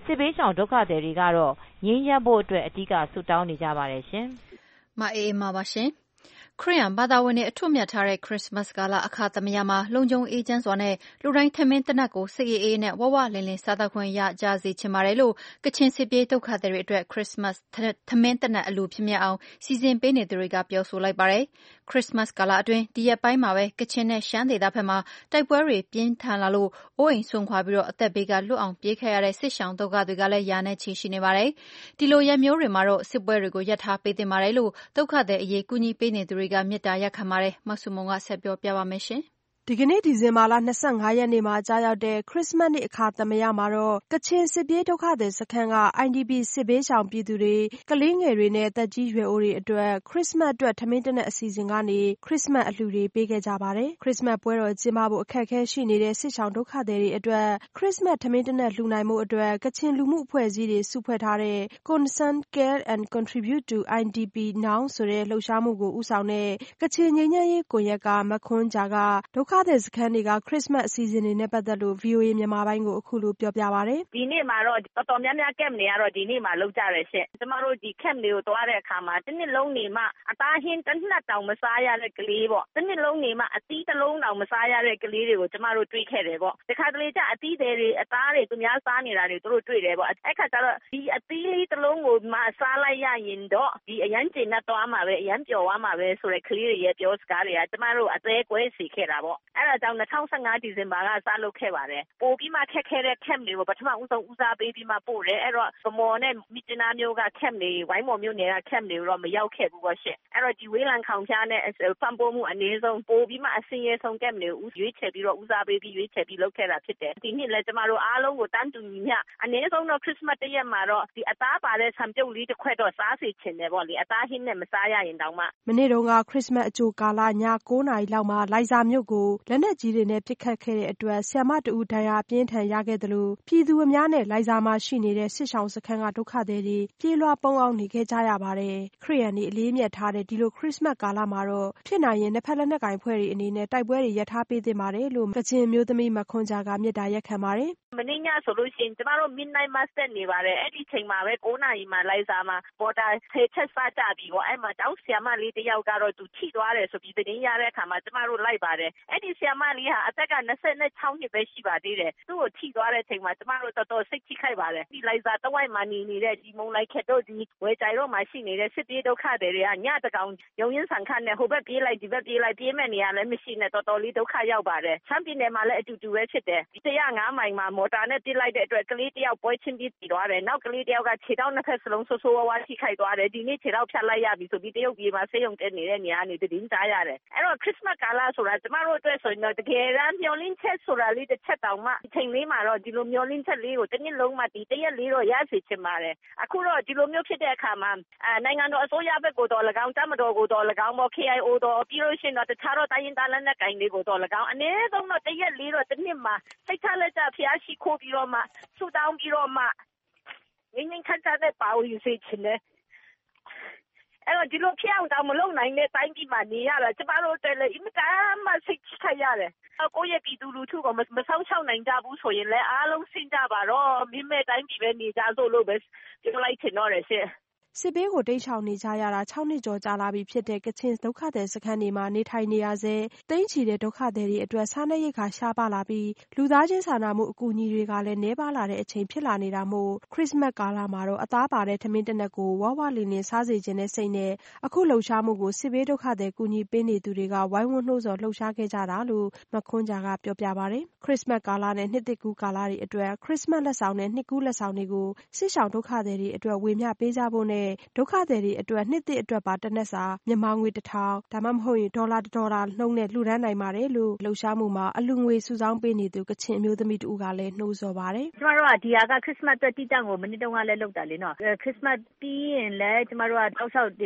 စစ်ဘေးရှောင်ဒုက္ခသည်တွေကတော့ငြိမ်းချမ်းဖို့အတွက်အဓိကဆုတောင်းနေကြပါတယ်ရှင်။မအေးမာပါရှင်။ခရစ်ယာန်ဘာသာဝင်တွေအထွတ်အမြတ်ထားတဲ့ခရစ်မတ်ကာလအခါသမယမှာလုံခြုံအေးချမ်းစွာနဲ့လူတိုင်းထမင်းတနတ်ကိုစိတ်အေးအေးနဲ့ဝဝလင်းလင်းစားသောက်ခွင့်ရကြစေချင်ပါတယ်လို့ကချင်စစ်ပြေးဒုက္ခသည်တွေအတွက်ခရစ်မတ်ထမင်းတနတ်အလူဖြစ်မြတ်အောင်စီစဉ်ပေးနေသူတွေကပြောဆိုလိုက်ပါတယ်။ခရစ်မတ်ကာလအတွင်းဒီရက်ပိုင်းမှာပဲကချင်နဲ့ရှမ်းဒေသဘက်မှာတိုက်ပွဲတွေပြင်းထန်လာလို့အိုးအိမ်ဆွန့်ခွာပြီးတော့အသက်ဘေးကလွတ်အောင်ပြေးခဲ့ရတဲ့စစ်ရှောင်ဒုက္ခတွေကလည်းရာနဲ့ချီရှိနေပါတယ်။ဒီလိုရက်မျိုးတွေမှာတော့စစ်ပွဲတွေကိုရပ်ထားပေးသင့်ပါတယ်လို့ဒုက္ခသည်အရေးကူညီပေးနေသူတွေကမေတ္တာရပ်ခံပါတယ်။မဆုမုံကဆက်ပြောပြပါမယ်ရှင်။ဒီကနေ့ဒီဇင်ဘာလ၂၅ရက်နေ့မှာကြာရောက်တဲ့ခရစ်မတ်နေ့အခါသမယမှာတော့ကချင်စစ်ပြေးဒုက္ခသည်စခန်းက အိုင်ဒီပီ စစ်ဘေးရှောင်ပြည်သူတွေကလေးငယ်တွေနဲ့သက်ကြီးရွယ်အိုတွေအတွက်ခရစ်မတ်အတွက်ထမင်းတနက်အစီအစဉ်ကနေခရစ်မတ်အလှူတွေပေးခဲ့ကြပါတယ်။ခရစ်မတ်ပွဲတော်ကျင်းပဖို့အခက်အခဲရှိနေတဲ့စစ်ရှောင်ဒုက္ခသည်တွေအတွက်ခရစ်မတ်ထမင်းတနက်လှူနိုင်မှုအတွက်ကချင်လူမှုအဖွဲ့အစည်းတွေစုဖွဲ့ထားတဲ့ Concern Care and Contribute to အိုင်ဒီပီ Now ဆိုတဲ့လှုပ်ရှားမှုကိုဦးဆောင်တဲ့ကချင်ငြိမ်းချမ်းရေးကွန်ရက်ကမခွန်းဂျာကဒုက္ခသည်စခန်းတွေကခရစ်မတ်အစီအစဉ်တွေနဲ့ပတ်သက်လို့ ဗွီအိုအေမြန်မာပိုင်းကိုအခုလိုပြောပြပါတယ်။ဒီနေ့မှာတော့တော်တော်များများကက်မတွေကတော့ဒီနေ့မှာလုပ်ကြတယ်ရှင့်။ကျမတို့ဒီကက်မတွေကိုသွားတဲ့အခါမှာတစ်နှစ်လုံးနေမှအသားဟင်းတစ်နှစ်တောင်မစားရတဲ့ကလေးပေါ့။တစ်နှစ်လုံးနေမှအသီးတစ်လုံးတောင်မစားရတဲ့ကလေးတွေကိုကျမတို့တွေ့ခဲ့တယ်ပေါ့။ဒီခါတလေကျအသီးတွေအသားတွေသူများစားနေတာတွေသူတို့တွေ့တယ်ပေါ့။အဲ့ခါကျတော့ဒီအသီးလေးတစ်လုံးကိုမှစားလိုက်ရရင်တော့ဒီအရန်ကျဉ်နဲ့သွားမှာပဲအရန်ပျော်သွားမှာပဲဆိုတဲ့ကလေးတွေရဲ့ပြောစကားတွေကကျမတို့အသေးကွဲစီခဲ့တာပေါ့။အဲ့ဒါကြောင့်၂၀၁၅ဒီဇင်ဘာကစလုပ်ခဲ့ပါတယ်ပို့ပြီးမှခက်ခဲတဲ့ camp တွေကိုပထမဦးဆုံးဦးစားပေးပြီးမှပို့တယ်အဲ့တော့ဗမော်နဲ့မြစ်ကျနာမျိုးက camp တွေဝိုင်းမော်မျိုးနယ်က camp တွေတော့မရောက်ခဲ့ဘူးပေါ့ရှင့်အဲ့တော့ဒီဝေးလံခေါင်ဖျားနဲ့ဖန်ပိုးမှုအနည်းဆုံးပို့ပြီးမှအစင်းရဲဆုံး camp တွေကိုရွေးချယ်ပြီးတော့ဦးစားပေးပြီးရွေးချယ်ပြီးလုပ်ခဲ့တာဖြစ်တယ်ဒီနှစ်လည်းကျမတို့အားလုံးကိုတန်းတူညီမျှအနည်းဆုံးတော့ Christmas တရက်မှာတော့ဒီအသားပါတဲ့ဆံပြုတ်လေးတစ်ခွက်တော့စားစီချင်တယ်ပေါ့လေအသားဟင်းနဲ့မစားရရင်တောင်မှမနေ့တုန်းကခရစ်မတ်အကြိုကာလည၉နာရီလောက်မှာလိုင်ဇာမြို့ကိုလက်နက်ကြီးတွေနဲ့ပစ်ခတ်ခဲ့တဲ့အတွက်ဆရာမတဦးဒဏ်ရာပြင်းထန်ရခဲ့တယ်လို့ပြည်သူအများနဲ့လိုင်ဇာမှာရှိနေတဲ့စစ်ဆောင်စခန်းကဒုက္ခသည်တွေပြေးလွှားပုန်းအောင်နေခဲ့ကြရပါတယ်ခရစ်ယာန်တွေအလေးအမြတ်ထားတဲ့ဒီလိုခရစ်မတ်ကာလမှာတော့ဖြစ်နိုင်ရင်နှစ်ဖက်လက်နက်ကင်ဖွဲ့တွေအနေနဲ့တိုက်ပွဲတွေရပ်ထားပေးသင့်ပါတယ်လို့ကချင်မျိုးသမီးမခွန်ဂျာကမေတ္တာရက်ခံပါတယ်မင်းညဆိုလို့ရှိရင်ကျမတို့ midnight mass တက်နေပါတယ်အဲ့ဒီချိန်မှာပဲ၉နာရီမှာလိုက်စားမှာပေါ်တာဆေးချက်စားကြပြီပေါ့အဲ့မှာတောက်ဆီယမလေးတယောက်ကတော့သူထိသွားတယ်ဆိုပြီးသတင်းရတဲ့အခါမှာကျမတို့လိုက်ပါတယ်အဲ့ဒီဆီယမလေးဟာအသက်က၂၆နှစ်ပဲရှိပါသေးတယ်သူ့ကိုထိသွားတဲ့ချိန်မှာကျမတို့တော်တော်စိတ်ထိခိုက်ပါတယ်ဒီလိုက်စားတဝိုက်မှာနေနေတဲ့ဒီမုံလိုက်ခက်တို့ဒီဝဲကြိုင်တော့မှရှိနေတဲ့စစ်ပြေးဒုက္ခတွေတွေကညတကောင်ရုံရင်းဆန်ခတ်နဲ့ဟိုဘက်ပြေးလိုက်ဒီဘက်ပြေးလိုက်ပြေးမဲ့နေရလဲမရှိနဲ့တော်တော်လေးဒုက္ခရောက်ပါတယ်ချမ်းပြည်နယ်မှာလည်းအတူတူပဲဖြစ်တယ်ဒီ၁၀၅မိုင်မှာမော်တာနဲ့ပြစ်လိုက်တဲ့အတွက်ကလေးတယောက်ပွဲချင်းပြီးတည်သွားတယ်နောက်ကလေးတယောက်ကခြေထောက်နှစ်ဖက်စလုံးဆိုးဆိုးဝါးဝါထိခိုက်သွားတယ်ဒီနေ့ခြေထောက်ဖြတ်လိုက်ရပြီဆိုပြီးတရုတ်ပြည်မှာဆေးရုံတက်နေတဲ့နေရာနေတင်းကြားရတယ်အဲ့တော့ခရစ်မတ်ကာလဆိုတာကျမတို့အတွက်ဆိုရင်တော့တကယ်တမ်းမျှော်လင့်ချက်ဆိုတာလေးတစ်ချက်တောင်မှဒီချိန်လေးမှာတော့ဒီလိုမျှော်လင့်ချက်လေးကိုတစ်နှစ်လုံးမှဒီတရက်လေးတော့ရစေချင်ပါတယ်အခုတော့ဒီလိုမျိုးဖြစ်တဲ့အခါမှာအဲနိုင်ငံတော်အစိုးရဘက်ကိုတော့၎င်းတပ်မတော်ကိုတော့၎င်းပေါ့ K I O တော့ပြီးလို့ရှိရင်တော့တခြားတော့တိုင်းရင်းသားလက်နက်ကိုင်တွေကိုတော့၎င်းအနည်းဆုံးတော့တရက်လေးတော့တစ်နှစ်မှာစိတ်ချလက်ချဖျားရှိခိုးပြီးတော့မှဆူတောင်းပြီးတော့မှငင်းငင်းခတ်ခတ်နဲ့ပါဝင်စေချင်တယ်အဲ့တော့ဒီလိုဖျောင်းတောင်မလုံနိုင်တဲ့တိုင်းပြည်မှာနေရတာကျမတို့တက်လေအင်တာမစိတ်ချရတယ်ကိုယ့်ရဲ့ပြည်သူလူထုကမဆောင်ချောက်နိုင်ကြဘူးဆိုရင်လည်းအားလုံးစင်ကြပါတော့မိမဲ့တိုင်းပြည်ပဲနေကြစို့လို့ပဲပြောလိုက်ချင်တော့တယ်ရှင့်စစ်ဘေးကိုတိမ်းရှောင်နေကြရတာ၆နှစ်ကျော်ကြာလာပြီဖြစ်တဲ့ကချင်ဒုက္ခသည်စခန်းတွေမှာနေထိုင်နေရဆဲတိမ်းချီတဲ့ဒုက္ခသည်တွေအတွက်စားနပ်ရိက္ခာရှားပါလာပြီးလူသားချင်းစာနာမှုအကူအညီတွေကလည်းနည်းပါးလာတဲ့အချိန်ဖြစ်လာနေတာမို့ခရစ်မတ်ကာလမှာတော့အသားပါတဲ့ထမင်းတနက်ကိုဝဝလင်းလင်းစားစေခြင်းနဲ့စိတ်နဲ့အခုလှုပ်ရှားမှုကိုစစ်ဘေးဒုက္ခသည်ကူညီပေးနေသူတွေကဝိုင်းဝန်းနှိုးဆော်လှုပ်ရှားခဲ့ကြတာလို့မခွန်းဂျာကပြောပြပါတယ်ခရစ်မတ်ကာလနဲ့နှစ်သစ်ကူးကာလတွေအတွက်ခရစ်မတ်လက်ဆောင်နဲ့နှစ်ကူးလက်ဆောင်တွေကိုစစ်ရှောင်ဒုက္ခသည်တွေအတွက်ဝေမျှပေးကြဖို့နဲ့ဒုက္ခသည်တွေအတွက်နှစ်သစ်အတွက်ပါတစ်နက်စာမြန်မာငွေတစ်ထောင်ဒါမှမဟုတ်ရင်ဒေါ်လာတစ်ဒေါ်လာနှုန်းနဲ့လှူဒန်းနိုင်ပါတယ်လို့လှုပ်ရှားမှုမှာအလူငွေစုဆောင်းပေးနေသူကချင်အမျိုးသမီးတူကလည်းနှိုးဆော်ပါတယ်ကျမတို့ကဒီဟာကခရစ်မတ်အတွက်တိကျကိုမနေ့တုန်းကလည်းလုပ်တာလေနော်ခရစ်မတ်ပြီးရင်လည်းကျမတို့ကတောက်လျှောက်ဒီ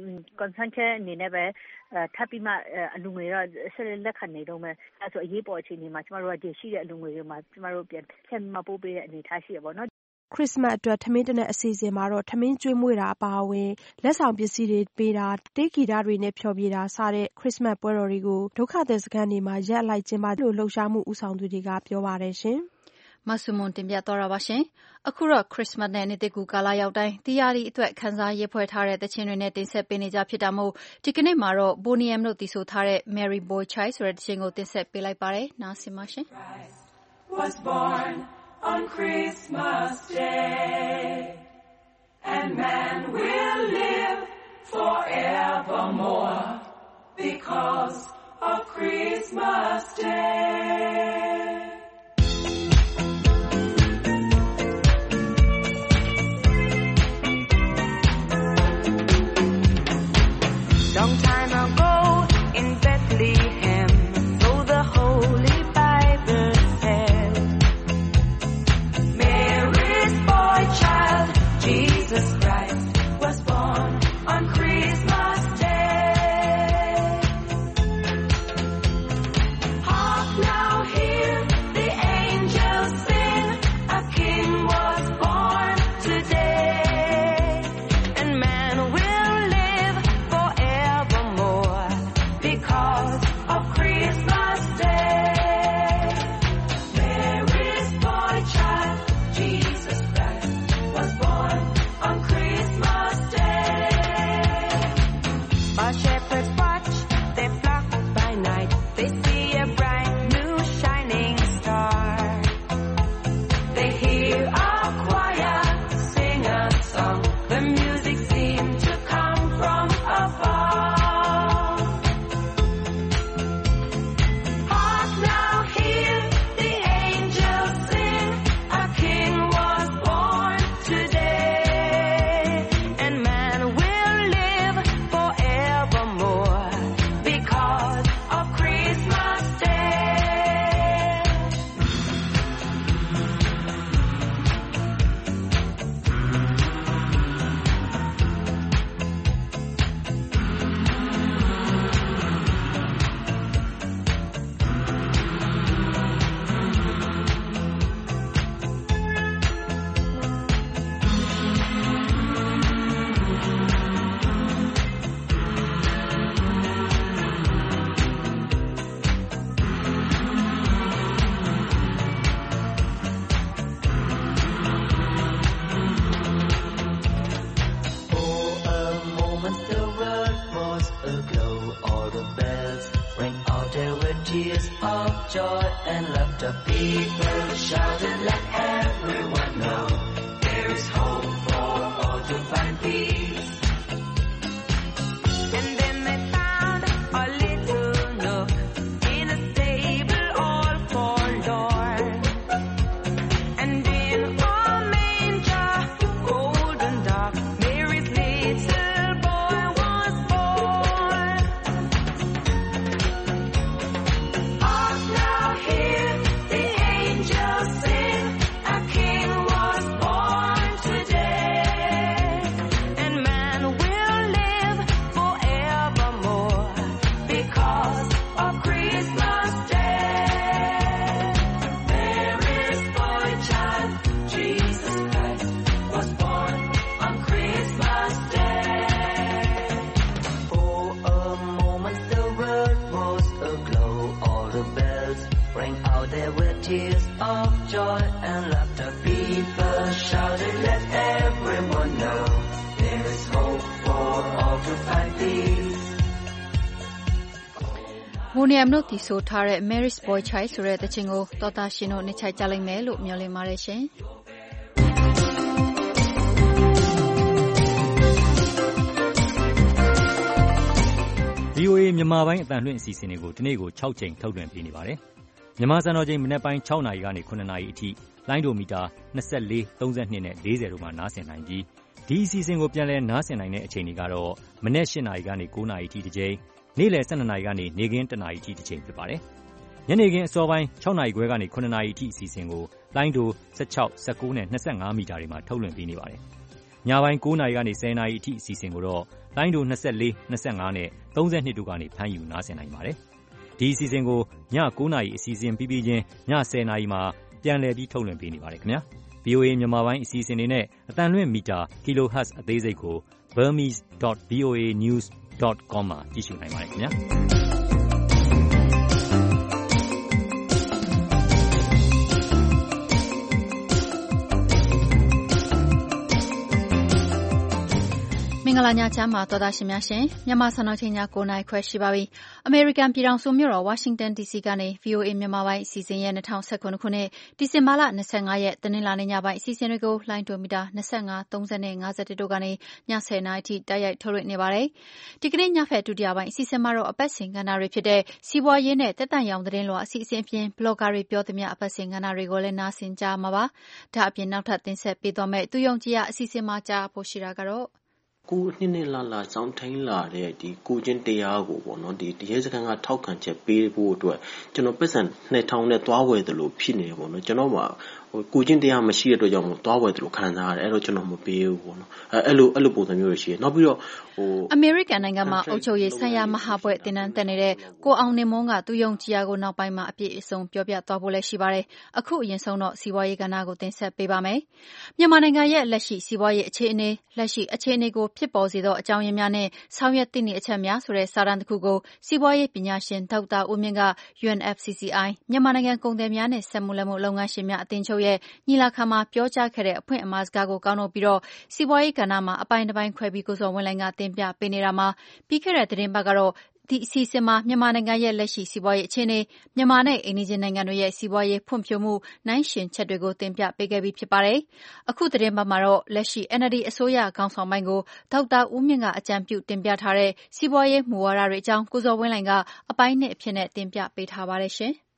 concern အနေနဲ့ပဲထပ်ပြီးမှအလူငွေတော့ဆက်လက်ခံနေတော့မယ်အဲဆိုအရေးပေါ်အခြေအနေမှာကျမတို့ကဒီရှိတဲ့အလူငွေတွေမှာကျမတို့ပြန်ဖြတ်မပို့ပေးတဲ့အနေထားရှိရပါတော့ခရစ်မတ်အတွက်ထမင်းတနက်အစီအစဉ်မှာတော့ထမင်းကျွေးမွေးတာအပါအဝင်လက်ဆောင်ပစ္စည်းတွေပေးတာတေးဂီတတွေနဲ့ဖျော်ဖြေတာစတဲ့ခရစ်မတ်ပွဲတော်တွေကိုဒုက္ခသည်စခန်းတွေမှာရက်လိုက်ကျင်းပလို့လှုပ်ရှားမှုဦးဆောင်သူတွေကပြောပါတယ်ရှင်မဆုမွန်တင်ပြသွားတာပါရှင်အခုတော့ခရစ်စမတ်နဲ့နှစ်သစ်ကူကာလရောက်တိုင်းတရားရီအတွက်ခန်းစားရေးဖွဲ့ထားတဲ့သချင်းတွေနဲ့တင်ဆက်ပေးနေကြဖြစ်တာမို့ဒီကနေ့မှာတော့ Boniem တို့တည်ဆိုထားတဲ့ Mary Boy Child ဆိုတဲ့သချင်းကိုတင်ဆက်ပေးလိုက်ပါတယ်နားဆင်ပါရှင် was born on Christmas Day and man will live forevermore because of Christmas Day long time ago in Bethlehem so the holy Bible said Mary's boy child Jesus Christ was born on Christmas Day hark now hear the angels sing a king was born today and man will live forevermore because of Christmas Day Mary's boy child Jesus Christ was born on Christmas Day while shepherds watch their flock by night they see a bright new shining star they hear a choir sing a song the music seemed to come from afar hark now hear the angels sing a king was born today and man will live forevermore because of Christmas Day For a moment the world was aglow, all the bells rang out, there were tears of joy and laughter. People shouted, let everyone know there is hope for all to find peace. And then they found a little nook in a stable all forlorn. And in a manger, cold and dark, Mary's little boy was born. Hark now hear the angels sing, a king was born today. And man will live forevermore because of Christmas Day. Mary's boy child, Jesus Christ, was born on Christmas Day. For a moment the world was aglow, all the bells rang out, there were tears of joy and laughter. People shouted, let everyone know there is hope for all to find peace. Boniem တို့တည်ဆိုထားတဲ့ Mary's Boy Child ဆိုတဲ့သချင်းကိုတော်သားရှင်တို့နှစ်ချိုက်ကြလိမ့်မယ်လို့မျှော်လင့်ပါတယ်ရှင်ဗီအိုအေ မြန်မာပိုင်းအသံလွှင့်အစီအစဉ်တွေကိုဒီနေ့ကို၆ကြိမ်ထုတ်လွှင့်ပေးနေပါတယ်။မြန်မာစံတော်ချိန်မနက်ပိုင်း၆နာရီကနေ၇နာရီအထိလိုင်းဒိုမီတာ၂၄၊၃၂နဲ့၄၀တို့မှာနားဆင်နိုင်ပြီးဒီအစီအစဉ်ကိုပြန်လည်နားဆင်နိုင်တဲ့အချိန်တွေကတော့မနက်၈နာရီကနေ၉နာရီအထိတစ်ကြိမ်နေ့လယ်၁၂နာရီကနေနေ့ခင်း၁နာရီအထိတစ်ကြိမ်ဖြစ်ပါတယ်။ညနေခင်းအစောပိုင်း၆နာရီခွဲကနေ၇နာရီအထိအစီအစဉ်ကိုလိုင်းဒို၁၆၊၁၉နဲ့၂၅မီတာတွေမှာထုတ်လွှင့်ပေးနေပါတယ်။ညပိုင်း၉နာရီကနေ၁၀နာရီအထိအစီအစဉ်ကိုတော့လိုင်းဒို၂၄၊၂၅နဲ့၃၂တို့ကနေဖမ်းယူနားဆင်နိုင်ပါတယ်။ဒီအစီအစဉ်ကိုည၉နာရီအစီအစဉ်ပြီးပြီးချင်းည၁၀နာရီမှာပြန်လည်ပြီးထုတ်လွှင့်ပေးနေပါတယ်ခင်ဗျာ။ ဗီ အို အေ မြန်မာပိုင်းအစီအစဉ်တွေနဲ့အသံလွှင့်မီတာ kilohertz အသေးစိတ်ကို burmese dot v o a news dot com မှာကြည့်ရှုနိုင်ပါတယ်ခင်ဗျာ။င်္ဂလာညချမ်းပါတော်သားရှင်များရှင်မြန်မာစံတော်ချိန်ညကိုနိုင်ခွဲရှိပါပြီအမေရိကန်ပြည်ထောင်စုမြို့တော်ဝါရှင်တန် ဒီ စီ ကနေ ဗီ အို အေ မြန်မာပိုင်းအစီအစဉ်ရဲ့၂၀၁၇ခုနှစ်ဒီဇင်ဘာလ၂၅ရက်တနင်္လာနေ့ညပိုင်းအစီအစဉ်တွေကိုလိုင်းဒိုမီတာ၂၅ ၃၀နဲ့၅၁တို့ကနေညဆယ်နာရီထိတိုက်ရိုက်ထုတ်လွှင့်နေပါတယ်ဒီကနေ့ညဖက်ဒုတိယပိုင်းအစီအစဉ်မှာတော့အပတ်စဉ်ကဏ္ဍတွေဖြစ်တဲ့စီးပွားရေးနဲ့တက်တန့်ရောင်သတင်းလွှာအစီအစဉ်အပြင်ဘလော့ဂါတွေပြောသမျှအပတ်စဉ်ကဏ္ဍတွေကိုလည်းနားဆင်ကြမှာပါဒါအပြင်နောက်ထပ်တင်ဆက်ပေးသွားမယ့်သူယုံကြည်ရအစီအစဉ်မှာကြားဖို့ရှိတာကတော့ကိုနှစ်နှစ်လာလာစောင်းထိုင်းလာတဲ့ဒီကိုချင်းတရားကိုပေါ့နော်ဒီတရားစခန်းကထောက်ခံချက်ပေးဖို့အတွက်ကျွန်တော်ပတ်စံနှစ်ထောင်နဲ့တွားဝယ်တယ်လို့ဖြစ်နေတယ်ပေါ့နော်ကျွန်တော်မှာဟိုကိုချင်းတရားမရှိတဲ့အတွက်ကြောင့်တွားဝယ်တယ်လို့ခံစားရတယ်အဲ့တော့ကျွန်တော်မပေးဘူးပေါ့နော်အဲအဲ့လိုအဲ့လိုပုံစံမျိုးတွေရှိတယ်နောက်ပြီးတော့ဟိုအမေရိကန်နိုင်ငံမှာအုပ်ချုပ်ရေးဆိုင်ရာမဟာဘွဲ့တင်နန်းတက်နေတဲ့ကိုအောင်နေမွန်းကသူယုံကြည်ရာကိုနောက်ပိုင်းမှာအပြည့်အစုံပြောပြသွားဖို့လည်းရှိပါတယ်အခုအရင်ဆုံးတော့စီးပွားရေးကဏ္ဍကိုတင်ဆက်ပေးပါမယ်မြန်မာနိုင်ငံရဲ့လက်ရှိစီးပွားရေးအခြေအနေလက်ရှိအခြေအနေကိုဖြစ်ပေါ်စေသောအကြောင်းရင်းများနဲ့ဆောင်ရွက်သင့်တဲ့အချက်များဆိုတဲ့စာတမ်းတစ်ခုကိုစီးပွားရေးပညာရှင်ဒေါက်တာဦးမြင့်က ယူ အန် အက်ဖ် စီ စီ အိုင် မြန်မာနိုင်ငံကုန်သည်များနဲ့စက်မှုလက်မှုလုပ်ငန်းရှင်များအသင်းချုပ်ရဲ့ညီလာခံမှာပြောကြားခဲ့တဲ့အဖွင့်အမှာစကားကိုကောက်နှုတ်ပြီးတော့စီးပွားရေးကဏ္ဍမှာအပိုင်းတစ်ပိုင်းခွဲပြီးကိုစောဝင်းလိုင်ကတင်ပြပေးနေတာမှာပြီးခဲ့တဲ့သတင်းပတ်ကတော့ဒီအစီအစဉ်မှာမြန်မာနိုင်ငံရဲ့လက်ရှိစီးပွားရေးအခြေအနေမြန်မာနဲ့အိမ်နီးချင်းနိုင်ငံတွေရဲ့စီးပွားရေးဖွံ့ဖြိုးမှုနိုင်ရှင်ချက်တွေကိုတင်ပြပေးခဲ့ပြီးဖြစ်ပါတယ်။အခုသတင်းပတ်မှာတော့လက်ရှိ အန် အယ်လ် ဒီ အစိုးရခေါင်းဆောင်ပိုင်းကိုဒေါက်တာဦးမြင့်ကအကြံပြုတင်ပြထားတဲ့စီးပွားရေးမူဝါဒတွေအကြောင်းကိုစောဝင်းလိုင်ကအပိုင်းနှစ်အဖြစ်နဲ့တင်ပြပေးထားပါတယ်ရှင်။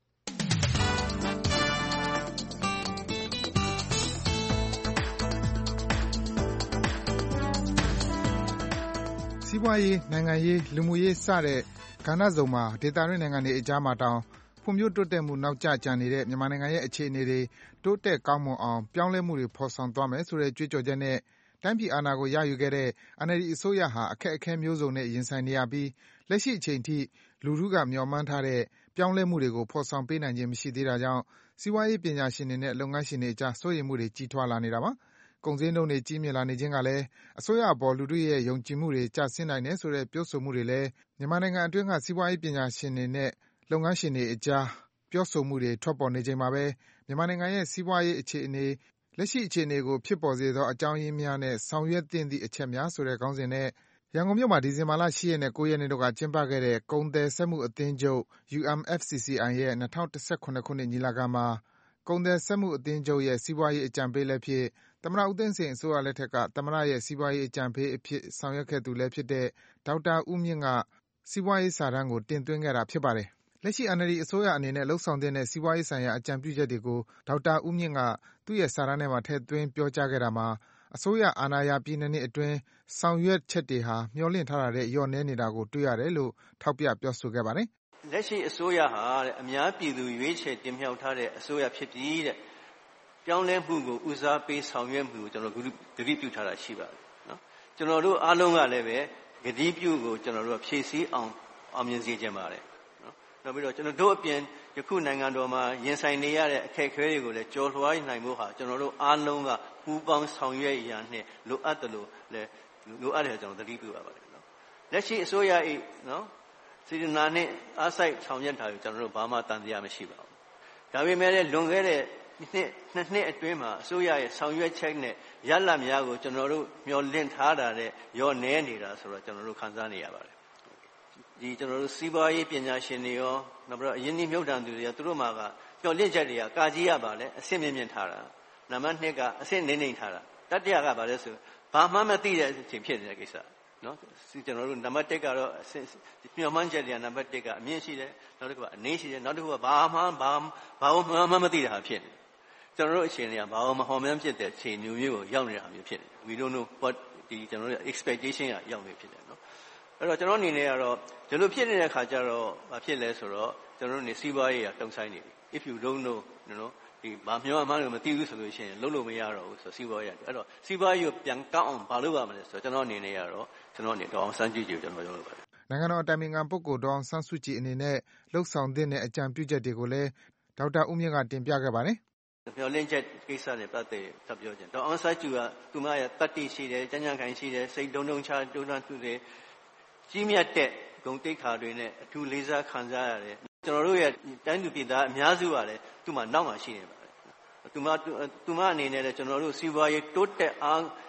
စီးပွားရေးနိုင်ငံရေးလူမှုရေးစတဲ့ကဏ္ဍစုံမှာဒေသတွင်းနိုင်ငံတွေအကြားမှာတောင်ဖွံ့ဖြိုးတိုးတက်မှုနောက်ကျကျန်နေတဲ့မြန်မာနိုင်ငံရဲ့အခြေအနေတွေတိုးတက်ကောင်းမွန်အောင်ပြောင်းလဲမှုတွေဖော်ဆောင်သွားမယ်ဆိုတဲ့ကြွေးကြော်ချက်နဲ့တိုင်းပြည်အာဏာကိုရယူခဲ့တဲ့ အန် အယ်လ် ဒီ အစိုးရဟာအခက်အခဲမျိုးစုံနဲ့ရင်ဆိုင်နေရပြီးလက်ရှိအချိန်ထိလူထုကမျှော်မှန်းထားတဲ့ပြောင်းလဲမှုတွေကိုဖော်ဆောင်ပေးနိုင်ခြင်းမရှိသေးတာကြောင့်စီးပွားရေးပညာရှင်တွေနဲ့လုပ်ငန်းရှင်တွေအကြားစိုးရိမ်မှုတွေကြီးထွားလာနေတာပါ။ကုန်ဈေးနှုန်းတွေကြီးမြင့်လာနေခြင်းကလည်းအစိုးရအပေါ်လူထုရဲ့ယုံကြည်မှုတွေကျဆင်းနိုင်တယ်ဆိုတဲ့ပြောဆိုမှုတွေလည်းမြန်မာနိုင်ငံအတွင်းကစီးပွားရေးပညာရှင်တွေနဲ့လုပ်ငန်းရှင်တွေအကြားပြောဆိုမှုတွေထွက်ပေါ်နေချိန်မှာပဲမြန်မာနိုင်ငံရဲ့စီးပွားရေးအခြေအနေလက်ရှိအခြေအနေကိုဖြစ်ပေါ်စေသောအကြောင်းရင်းများနဲ့ဆောင်ရွက်သင့်သည့်အချက်များဆိုတဲ့ခေါင်းစဉ်နဲ့ရန်ကုန်မြို့မှာဒီဇင်ဘာလ၈ရက်နဲ့၉ရက်နေ့တို့ကကျင်းပခဲ့တဲ့ကုန်သည်စက်မှုအသင်းချုပ် ယူ အမ် အက်ဖ် စီ စီ အိုင် ရဲ့၂၀၁၇ခုနှစ်ညီလာခံမှာကုန်သည်စက်မှုအသင်းချုပ်ရဲ့စီးပွားရေးအကြံပေးလည်းဖြစ်သမ္မတဦးသိန်းစိန်အစိုးရလက်ထက်ကသမ္မတရဲ့စီးပွားရေးအကြံပေးအဖြစ်ဆောင်ရွက်ခဲ့သူလည်းဖြစ်တဲ့ဒေါက်တာဦးမြင့်ကစီးပွားရေးစာတမ်းကိုတင်သွင်းခဲ့တာဖြစ်ပါတယ်။လက်ရှိ အန် အယ်လ် ဒီ အစိုးရအနေနဲ့လုပ်ဆောင်သင့်တဲ့စီးပွားရေးဆိုင်ရာအကြံပြုချက်တွေကိုဒေါက်တာဦးမြင့်ကသူ့ရဲ့စာတမ်းထဲမှာထည့်သွင်းပြောကြားခဲ့တာမှာအစိုးရအာဏာရပြီးနှစ်နှစ်အတွင်းဆောင်ရွက်ချက်တွေဟာမျှော်လင့်ထားတာထက်လျော့နည်းနေတာကိုတွေ့ရတယ်လို့ထောက်ပြပြောဆိုခဲ့ပါတယ်။လက်ရှိအစိုးရဟာအများပြည်သူရွေးချယ်တင်မြှောက်ထားတဲ့အစိုးရဖြစ်ပြီးတဲ့ပြောင်းလဲမှုကိုဦးစားပေးဆောင်ရွက်မှုကိုကျွန်တော်တို့ဂရုပြုထားတာရှိပါတယ်နော်ကျွန်တော်တို့အားလုံးကလည်းပဲဂရုပြုကိုကျွန်တော်တို့ဖြည့်ဆည်းအောင်အောင်မြင်စေချင်ပါတယ်နော်နောက်ပြီးတော့ကျွန်တော်တို့အပြင်ယခုနိုင်ငံတော်မှာရင်ဆိုင်နေရတဲ့အခက်အခဲတွေကိုလည်းကျော်လွှားနိုင်ဖို့ဟာကျွန်တော်တို့အားလုံးကပူးပေါင်းဆောင်ရွက်ရန်နဲ့လိုအပ်တယ်လို့လည်းလိုအပ်တယ်ကျွန်တော်သတိပြုပါပါတယ်နော်လက်ရှိအစိုးရ၏နော်စီဒနာနဲ့အားစိုက်ဆောင်ရွက်တာကိုကျွန်တော်တို့ဘာမှတန်တရားမရှိပါဘူးဒါပေမဲ့လည်းလွန်ခဲ့တဲ့နှစ်နှစ်နှစ်အတွင်းမှာအစိုးရရဲ့ဆောင်ရွက်ချက်နဲ့ရလဒ်များကိုကျွန်တော်တို့မျှော်လင့်ထားတာတဲ့ရောနည်းနေတာဆိုတော့ကျွန်တော်တို့ခံစားနေရပါတယ်ဒီကျွန်တော်တို့စီးပွားရေးပညာရှင်တွေရောနောက်ပြီးတော့အရင်းနှီးမြှုပ်နှံသူတွေရောသူတို့မှာကမျှော်လင့်ချက်တွေကကာကြီးရပါလေအဆင့်မြင့်မြင့်ထားတာနံပါတ်နှစ်ကအဆင့်နေနေထားတာတတိယကဘာလဲဆိုဘာမှမသိတဲ့အချိန်ဖြစ်နေတဲ့ကိစ္စနော်ကျွန်တော်တို့နံပါတ်တစ်ကတော့မျှော်မှန်းချက်တွေကနံပါတ်တစ်ကအမြင့်ရှိတယ်နောက်တစ်ခုကအနည်းရှိတယ်နောက်တစ်ခုကဘာမှဘာဘာမှမသိတာဖြစ်နေကျွန်တော်တို့အခြေအနေကဘာမှမဟော်မှန်းဖြစ်တဲ့အခြေအနေမျိုးကိုရောက်နေတာမျိုးဖြစ်နေ we don't know what ဒီကျွန်တော်တို့ expectation ကရောက်နေဖြစ်တယ်နော်အဲ့တော့ကျွန်တော်အနေနဲ့ကတော့ဒီလိုဖြစ်နေတဲ့ခါကျတော့ဘာဖြစ်လဲဆိုတော့ကျွန်တော်တို့နေစီးပွားရေးကတုံဆိုင်နေပြီ if you don't know you know ဒီဘာမျှော်မှန်းလို့မသိဘူးဆိုလို့ရှိရင်လုံးလို့မရတော့ဘူးဆိုစီးပွားရေးအဲ့တော့စီးပွားရေးကိုပြန်ကောင်းအောင်ဘာလုပ်ရမလဲဆိုတော့ကျွန်တော်အနေနဲ့ကတော့ကျွန်တော်အနေနဲ့အောင်စမ်းကြည့်ကြည့်ကျွန်တော်ပြောလို့ပါတယ်နိုင်ငံတော်အတိုင်ပင်ခံပုဂ္ဂိုလ်ဒေါအောင်ဆန်းစုကြည်အနေနဲ့လှုပ်ဆောင်တဲ့အကြံပြုချက်တွေကိုလည်းဒေါက်တာဦးမြင့်ကတင်ပြခဲ့ပါတယ်မျှော်လင့်ချက်ကိစ္စနဲ့ပတ်သက်ထပ်ပြောချင်ဒေါအောင်ဆန်းစုကြည်ကသူမရဲ့တတ်သိရှိတယ်ကြံ့ကြံ့ခိုင်ရှိတယ်စိတ်တုံးတုံးချတိုးနှံသူတွေကြီးမြတ်တဲ့ဂုဏ်သိက္ခာတွေနဲ့အထူးလေးစားခံစားရတယ်ကျွန်တော်တို့ရဲ့တိုင်းသူပြည်သားအများစုကလည်းသူ့မှာနောက်မှာရှိနေပါတယ်သူမသူမအနေနဲ့လည်းကျွန်တော်တို့စီးပွားရေးတိုးတက်အောင်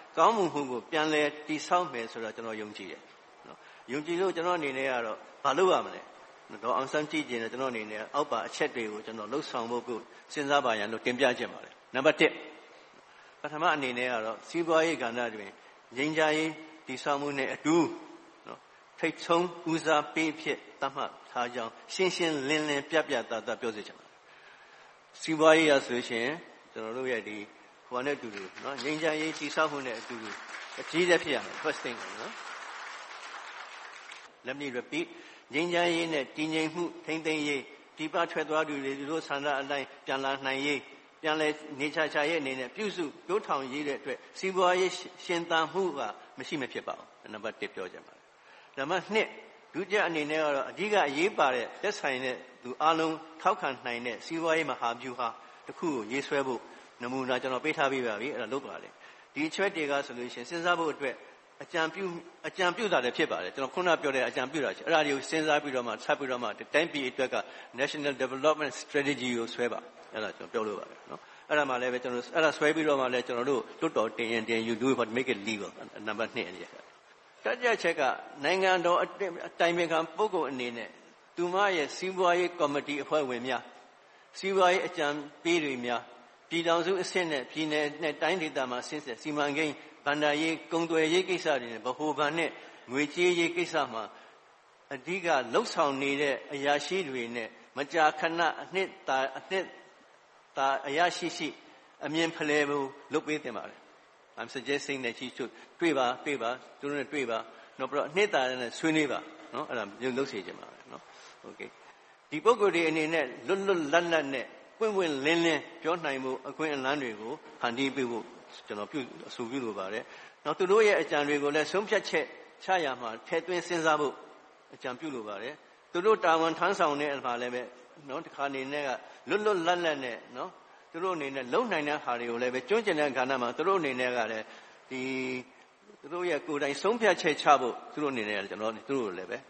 ကောင်းမှုမှုကိုပြန်လဲတည်ဆောက်မယ်ဆိုတာကျွန်တော်ယုံကြည်တယ်နော်ယုံကြည်လို့ကျွန်တော်အနေနဲ့ကတော့ဘာလုပ်ရမလဲတော့အောင်ဆန်းကြည့်ခြင်းနဲ့ကျွန်တော်အနေနဲ့အောက်ပါအချက်တွေကိုကျွန်တော်လှုပ်ဆောင်ဖို့ကိုစဉ်းစားပါရန်လို့တင်ပြခြင်းပါတယ်နံပါတ်တစ်ပထမအနေနဲ့ကတော့စီးပွားရေးကဏ္ဍတွင်ငြိမ်းချမ်းရေးတည်ဆောက်မှုနဲ့အတူနော်ထိတ်ဆုံးဦးစားပေးဖြစ်သတ်မှတ်ထားကြောင်းရှင်းရှင်းလင်းလင်းပြပြသားသားပြောစေချင်ပါတယ်စီးပွားရေးရဆိုရှင်ကျွန်တော်တို့ရဲ့ဒီဟိုနဲ့အတူတူနော်ငြိမ်းချမ်းရေးတည်ဆောက်မှုနဲ့အတူတူအကြီးအကျယ်ဖြစ်ရမယ် first thing နော် let me repeat ငြိမ်းချမ်းရေးနဲ့တည်ငြိမ်မှုထိန်းသိမ်းရေးဒီပထွက်သွားသူတွေတို့ဆန္ဒအတိုင်းပြန်လာနိုင်ရေးပြန်လဲနေချာချာရဲ့အနေနဲ့ပြုစုတိုးထောင်ရေးတဲ့အတွက်စီးပွားရေးရှင်သန်မှုကမရှိမဖြစ်ပါဘူးနံပါတ်တစ်ပြောကြပါမယ်နံပါတ်နှစ်ဒုတိယအနေနဲ့ကတော့အဓိကအရေးပါတဲ့သက်ဆိုင်တဲ့သူအလုံးထောက်ခံနိုင်တဲ့စီးပွားရေးမဟာဗျူဟာတစ်ခုကိုရေးဆွဲဖို့နမူနာကျွန်တော်ပေးထားပြီးပါပြီအဲ့ဒါလုပ်ပါလေဒီအချက်တွေကဆိုလို့ရှိရင်စဉ်းစားဖို့အတွက်အကြံပြုအကြံပြုတာလည်းဖြစ်ပါတယ်ကျွန်တော်ခုနပြောတဲ့အကြံပြုတာချင်းအဲ့ဒါတွေကိုစဉ်းစားပြီးတော့မှဆက်ပြီးတော့မှတိုင်းပြည်အတွက်က National Development Strategy ကိုဆွဲပါအဲ့ဒါကျွန်တော်ပြောလို့ပါတယ်နော်အဲ့ဒါမှလည်းပဲကျွန်တော်အဲ့ဒါဆွဲပြီးတော့မှလည်းကျွန်တော်တို့တွတ်တော်တင်ရင်တင် you do it for make it legal နံပါတ်နှစ်အနေနဲ့တတိယချက်ကနိုင်ငံတော်အတိုင်ပင်ခံပုဂ္ဂိုလ်အနေနဲ့သူမရဲ့စီးပွားရေးကော်မတီအဖွဲ့ဝင်များစီးပွားရေးအကြံပေးတွေများပြည်ထောင်စုအဆင့်နဲ့ပြည်နယ်နဲ့တိုင်းဒေသမှာဆင်းဆက်စီမံကိန်းဗန္ဒာရေးကုန်သွယ်ရေးကိစ္စတွေနဲ့ဗဟိုဘဏ်နဲ့ငွေကြေးရေးကိစ္စမှာအဓိကလှုပ်ဆောင်နေတဲ့အရာရှိတွေနဲ့မကြာခဏအနှစ်သာအနှစ်သာအရာရှိရှိအမြင်ဖလှယ်ဖို့လုပ်ပေးတင်ပါတယ် I'm suggesting that you should တွေ့ပါတွေ့ပါသူတို့နဲ့တွေ့ပါနော်ပြီးတော့အနှစ်သာနဲ့ဆွေးနွေးပါနော်အဲ့ဒါလုပ်စေချင်ပါတယ်နော် Okay ဒီပုဂ္ဂိုလ်တွေအနေနဲ့လွတ်လွတ်လပ်လပ်နဲ့ပွင့်ပွင့်လင်းလင်းပြောနိုင်မှုအခွင့်အလမ်းတွေကိုဖန်တီးပေးဖို့ကျွန်တော်ပြုအဆိုပြုလိုပါတယ်။နောက်သူတို့ရဲ့အကြံတွေကိုလည်းဆုံးဖြတ်ချက်ချရမှာထည့်သွင်းစဉ်းစားဖို့အကြံပြုလိုပါတယ်။သူတို့တာဝန်ထမ်းဆောင်တဲ့အခါလည်းပဲနော်တစ်ခါနေနဲ့ကလွတ်လွတ်လပ်လပ်နဲ့နော်သူတို့အနေနဲ့လုံနိုင်တဲ့ဟာတွေကိုလည်းပဲကျွမ်းကျင်တဲ့ကဏ္ဍမှာသူတို့အနေနဲ့ကလည်းဒီသူတို့ရဲ့ကိုယ်တိုင်ဆုံးဖြတ်ချက်ချဖို့သူတို့အနေနဲ့ကျွန်တော်သူတို့လည်းပဲ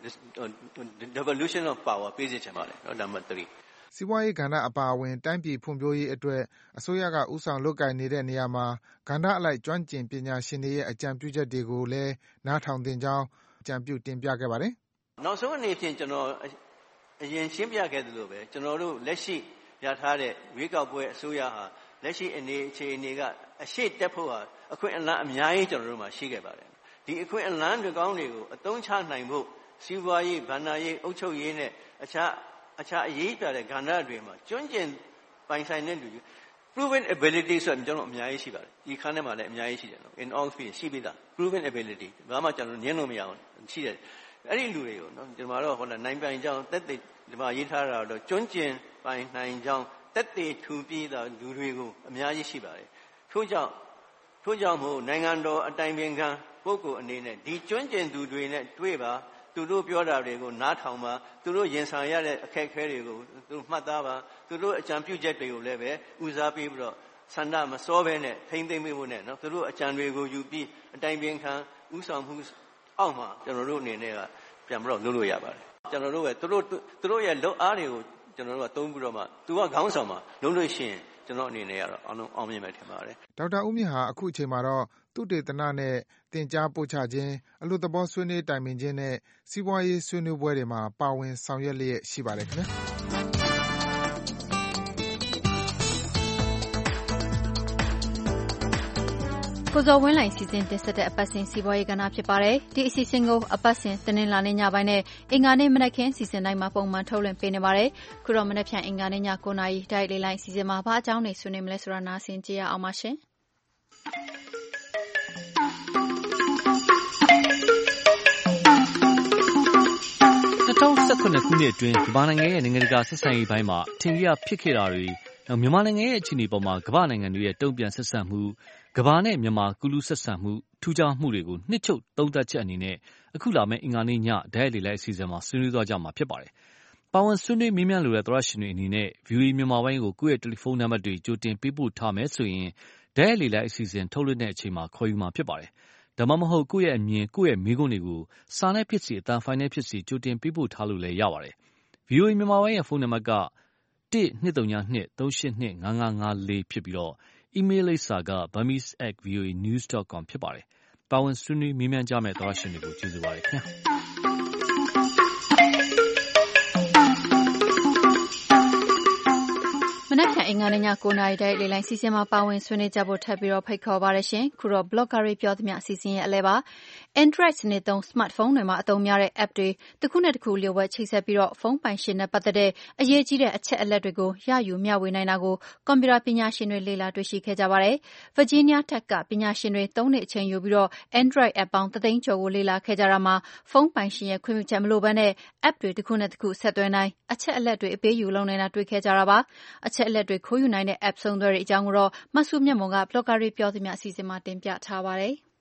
devolution of power ပေးစေချင်ပါတယ်နော်နံပါတ်သုံးစီးပွားရေးကဏ္ဍအပါအဝင်တိုင်းပြည်ဖွံ့ဖြိုးရေးအတွက်အစိုးရကဦးဆောင်လုပ်ကိုင်နေတဲ့နေရာမှာကဏ္ဍအလိုက်ကျွမ်းကျင်ပညာရှင်တွေရဲ့အကြံပြုချက်တွေကိုလည်းနားထောင်သင့်ကြောင်းအကြံပြုတင်ပြခဲ့ပါတယ်။နောက်ဆုံးအနေဖြင့်ကျွန်တော်အရင်ရှင်းပြခဲ့သလိုပဲကျွန်တော်တို့လက်ရှိရထားတဲ့ရွေးကောက်ပွဲအစိုးရဟာလက်ရှိအနေအခြေအနေကအရှိတက်ဖို့ဟာအခွင့်အလမ်းအများကြီးကျွန်တော်တို့မှာရှိခဲ့ပါတယ်။ဒီအခွင့်အလမ်းတွေကောင်းတွေကိုအသုံးချနိုင်ဖို့စီးပွားရေးဗန္ဒာရေးအုပ်ချုပ်ရေးနဲ့အခြားအခြားအရေးပြတဲ့ကဏ္ဍတွေမှာကျွမ်းကျင်ပိုင်ဆိုင်တဲ့လူ proven ability ဆိုတော့ကျွန်တော်အများကြီးရှိပါတယ်ဒီခန်းထဲမှာလည်းအများကြီးရှိတယ်နော် in all fields ရှိပြီသား proven ability ဘာမှကျွန်တော်ညှင်းလို့မရအောင်ရှိတယ်အဲ့ဒီလူတွေကိုနော်ဒီမှာတော့ဟိုလားနိုင်ပိုင်ကြောင်းတက်တဲ့ဒီမှာရေးထားတာတော့ကျွမ်းကျင်ပိုင်နိုင်ကြောင်းတက်တဲ့ထူပြီးသားလူတွေကိုအများကြီးရှိပါတယ်ထို့ကြောင့်ထို့ကြောင့်မို့နိုင်ငံတော်အတိုင်ပင်ခံပုဂ္ဂိုလ်အနေနဲ့ဒီကျွမ်းကျင်သူတွေနဲ့တွေ့ပါသူတို့ပြောတာတွေကိုနားထောင်ပါသူတို့ရင်ဆိုင်ရတဲ့အခက်အခဲတွေကိုသူတို့မှတ်သားပါသူတို့အကြံပြုချက်တွေကိုလည်းပဲဦးစားပေးပြီးတော့ဆန္ဒမစောဘဲနဲ့ထိမ့်သိမ့်ပေးဖို့နဲ့နော်သူတို့အကြံတွေကိုယူပြီးအတိုင်ပင်ခံဦးဆောင်မှုအောက်မှာကျွန်တော်တို့အနေနဲ့ကပြန်ပြီးတော့လုပ်လို့ရပါတယ်ကျွန်တော်တို့ကသူတို့သူတို့ရဲ့လုပ်အားတွေကိုကျွန်တော်တို့ကသုံးပြီးတော့မှသူကခေါင်းဆောင်မှာလုပ်လို့ရှိရင်ကျွန်တော်အနေနဲ့ကတော့အောင်လုံးအောင်မြင်မယ်ထင်ပါတယ်ဒေါက်တာဦးမြင့်ဟာအခုအချိန်မှာတော့သုတေသနနဲ့သင်ကြားပို့ချခြင်းအလို့သဘောဆွေးနွေးတိုင်ပင်ခြင်းနဲ့စီးပွားရေးဆွေးနွေးပွဲတွေမှာပါဝင်ဆောင်ရွက်လျက်ရှိပါတယ်ခင်ဗျာကိုဇော်ဝင်းလှိုင်စီစဉ်တင်ဆက်တဲ့အပတ်စဉ်စီးပွားရေးကဏ္ဍဖြစ်ပါတယ်။ဒီအစီအစဉ်ကိုအပတ်စဉ်တနင်္လာနေ့ညပိုင်းနဲ့အင်္ဂါနေ့မနက်ခင်းစီစဉ်တိုင်းမှာပုံမှန်ထုတ်လွှင့်ပေးနေပါတယ်။ခုတော့မနက်ဖြန်အင်္ဂါနေ့ည၉နာရီတိုက်လေးလိုင်းစီစဉ်မှာဘာအကြောင်းတွေဆွေးနွေးမလဲဆိုတာနားဆင်ကြရအောင်ပါရှင်။၂၀၁၇ခုနှစ်အတွင်းကမ္ဘာနိုင်ငံရဲ့နိုင်ငံတကာဆက်ဆံရေးပိုင်းမှာအထင်ကြီးဖြစ်ခဲ့တာတွေနောက်မြန်မာနိုင်ငံရဲ့အခြေအနေပေါ်မှာကမ္ဘာနိုင်ငံတွေရဲ့တုံ့ပြန်ဆက်ဆံမှုကမ္ဘာနဲ့မြန်မာကူးလူးဆက်ဆံမှုထူးခြားမှုတွေကိုနှစ်ချုပ်သုံးသပ်ချက်အနေနဲ့အခုလာမယ့်အင်္ဂါနေ့ညဓာတ်ရိုက်လေလိုက်အစီအစဉ်မှာဆွေးနွေးသွားကြမှာဖြစ်ပါတယ်။ပါဝင်ဆွေးနွေးမေးမြန်းလိုတဲ့သောရရှင်တွေအနေနဲ့ ဗီအိုအေ မြန်မာပိုင်းကိုကိုယ့်ရဲ့တယ်လီဖုန်းနံပါတ်တွေကြိုတင်ပေးပို့ထားမယ်ဆိုရင်ဓာတ်ရိုက်လေလိုက်အစီအစဉ်ထုတ်လွှင့်တဲ့အချိန်မှာခေါ်ယူမှာဖြစ်ပါတယ်။ဒါမှမဟုတ်ကိုယ့်ရဲ့အမြင်ကိုယ့်ရဲ့မေးခွန်းတွေကိုစာနဲ့ဖြစ်စီအသံဖိုင်နဲ့ဖြစ်စီကြိုတင်ပေးပို့ထားလို့လည်းရပါတယ်။ ဗီအိုအေ မြန်မာပိုင်းရဲ့ဖုန်းနံပါတ်က ၁ ၂၃၂ ၃၈၂ ၅၅၅၄ဖြစ်ပြီးတော့ email လိပ်စာက burmese at voa news dot com ဖြစ်ပါတယ်။ပါဝင်ဆွေးနွေးမေးမြန်းကြမယ့်သောတရှင်တွေကိုကျေးဇူးပါတယ်ခင်ဗျာ။မနက်ဖြန်အင်္ဂါနေ့ညကိုးနာရီတိုက်လေလိုင်းစီစဉ်မှာပါဝင်ဆွေးနွေးကြဖို့ထပ်ပြီးတော့ဖိတ်ခေါ်ပါရရှင်။ခုတော့ blogger တွေပြောသမျှအစီအစဉ်ရဲ့အလဲပါ။ Android စနစ်သုံး smartphone တွေမှာအသုံးများတဲ့ app တွေတစ်ခုနဲ့တစ်ခုလျှို့ဝှက်ချိတ်ဆက်ပြီးတော့ဖုန်းပိုင်ရှင်နဲ့ပတ်သက်တဲ့အရေးကြီးတဲ့အချက်အလက်တွေကိုရယူမျှဝေနိုင်တာကိုကွန်ပျူတာပညာရှင်တွေလေ့လာတွေ့ရှိခဲ့ကြပါတယ်။ Virginia Tech ကပညာရှင်တွေသုံးနှစ်အချိန်ယူပြီးတော့ Android app ပေါင်းတစ်သိန်းကျော်ကိုလေ့လာခဲ့ကြတာမှာဖုန်းပိုင်ရှင်ရဲ့ခွင့်ပြုချက်မလိုဘဲနဲ့ app တွေတစ်ခုနဲ့တစ်ခုဆက်သွယ်နိုင်အချက်အလက်တွေအပေးယူလုပ်နိုင်တာတွေ့ခဲ့ကြတာပါ။အချက်အလက်တွေခိုးယူနိုင်တဲ့ app စုံသွယ်တွေအကြောင်းကိုတော့မဆုမြတ်မွန်က blogger တွေပြောသမျှအစီအစဉ်မှာတင်ပြထားပါတယ်။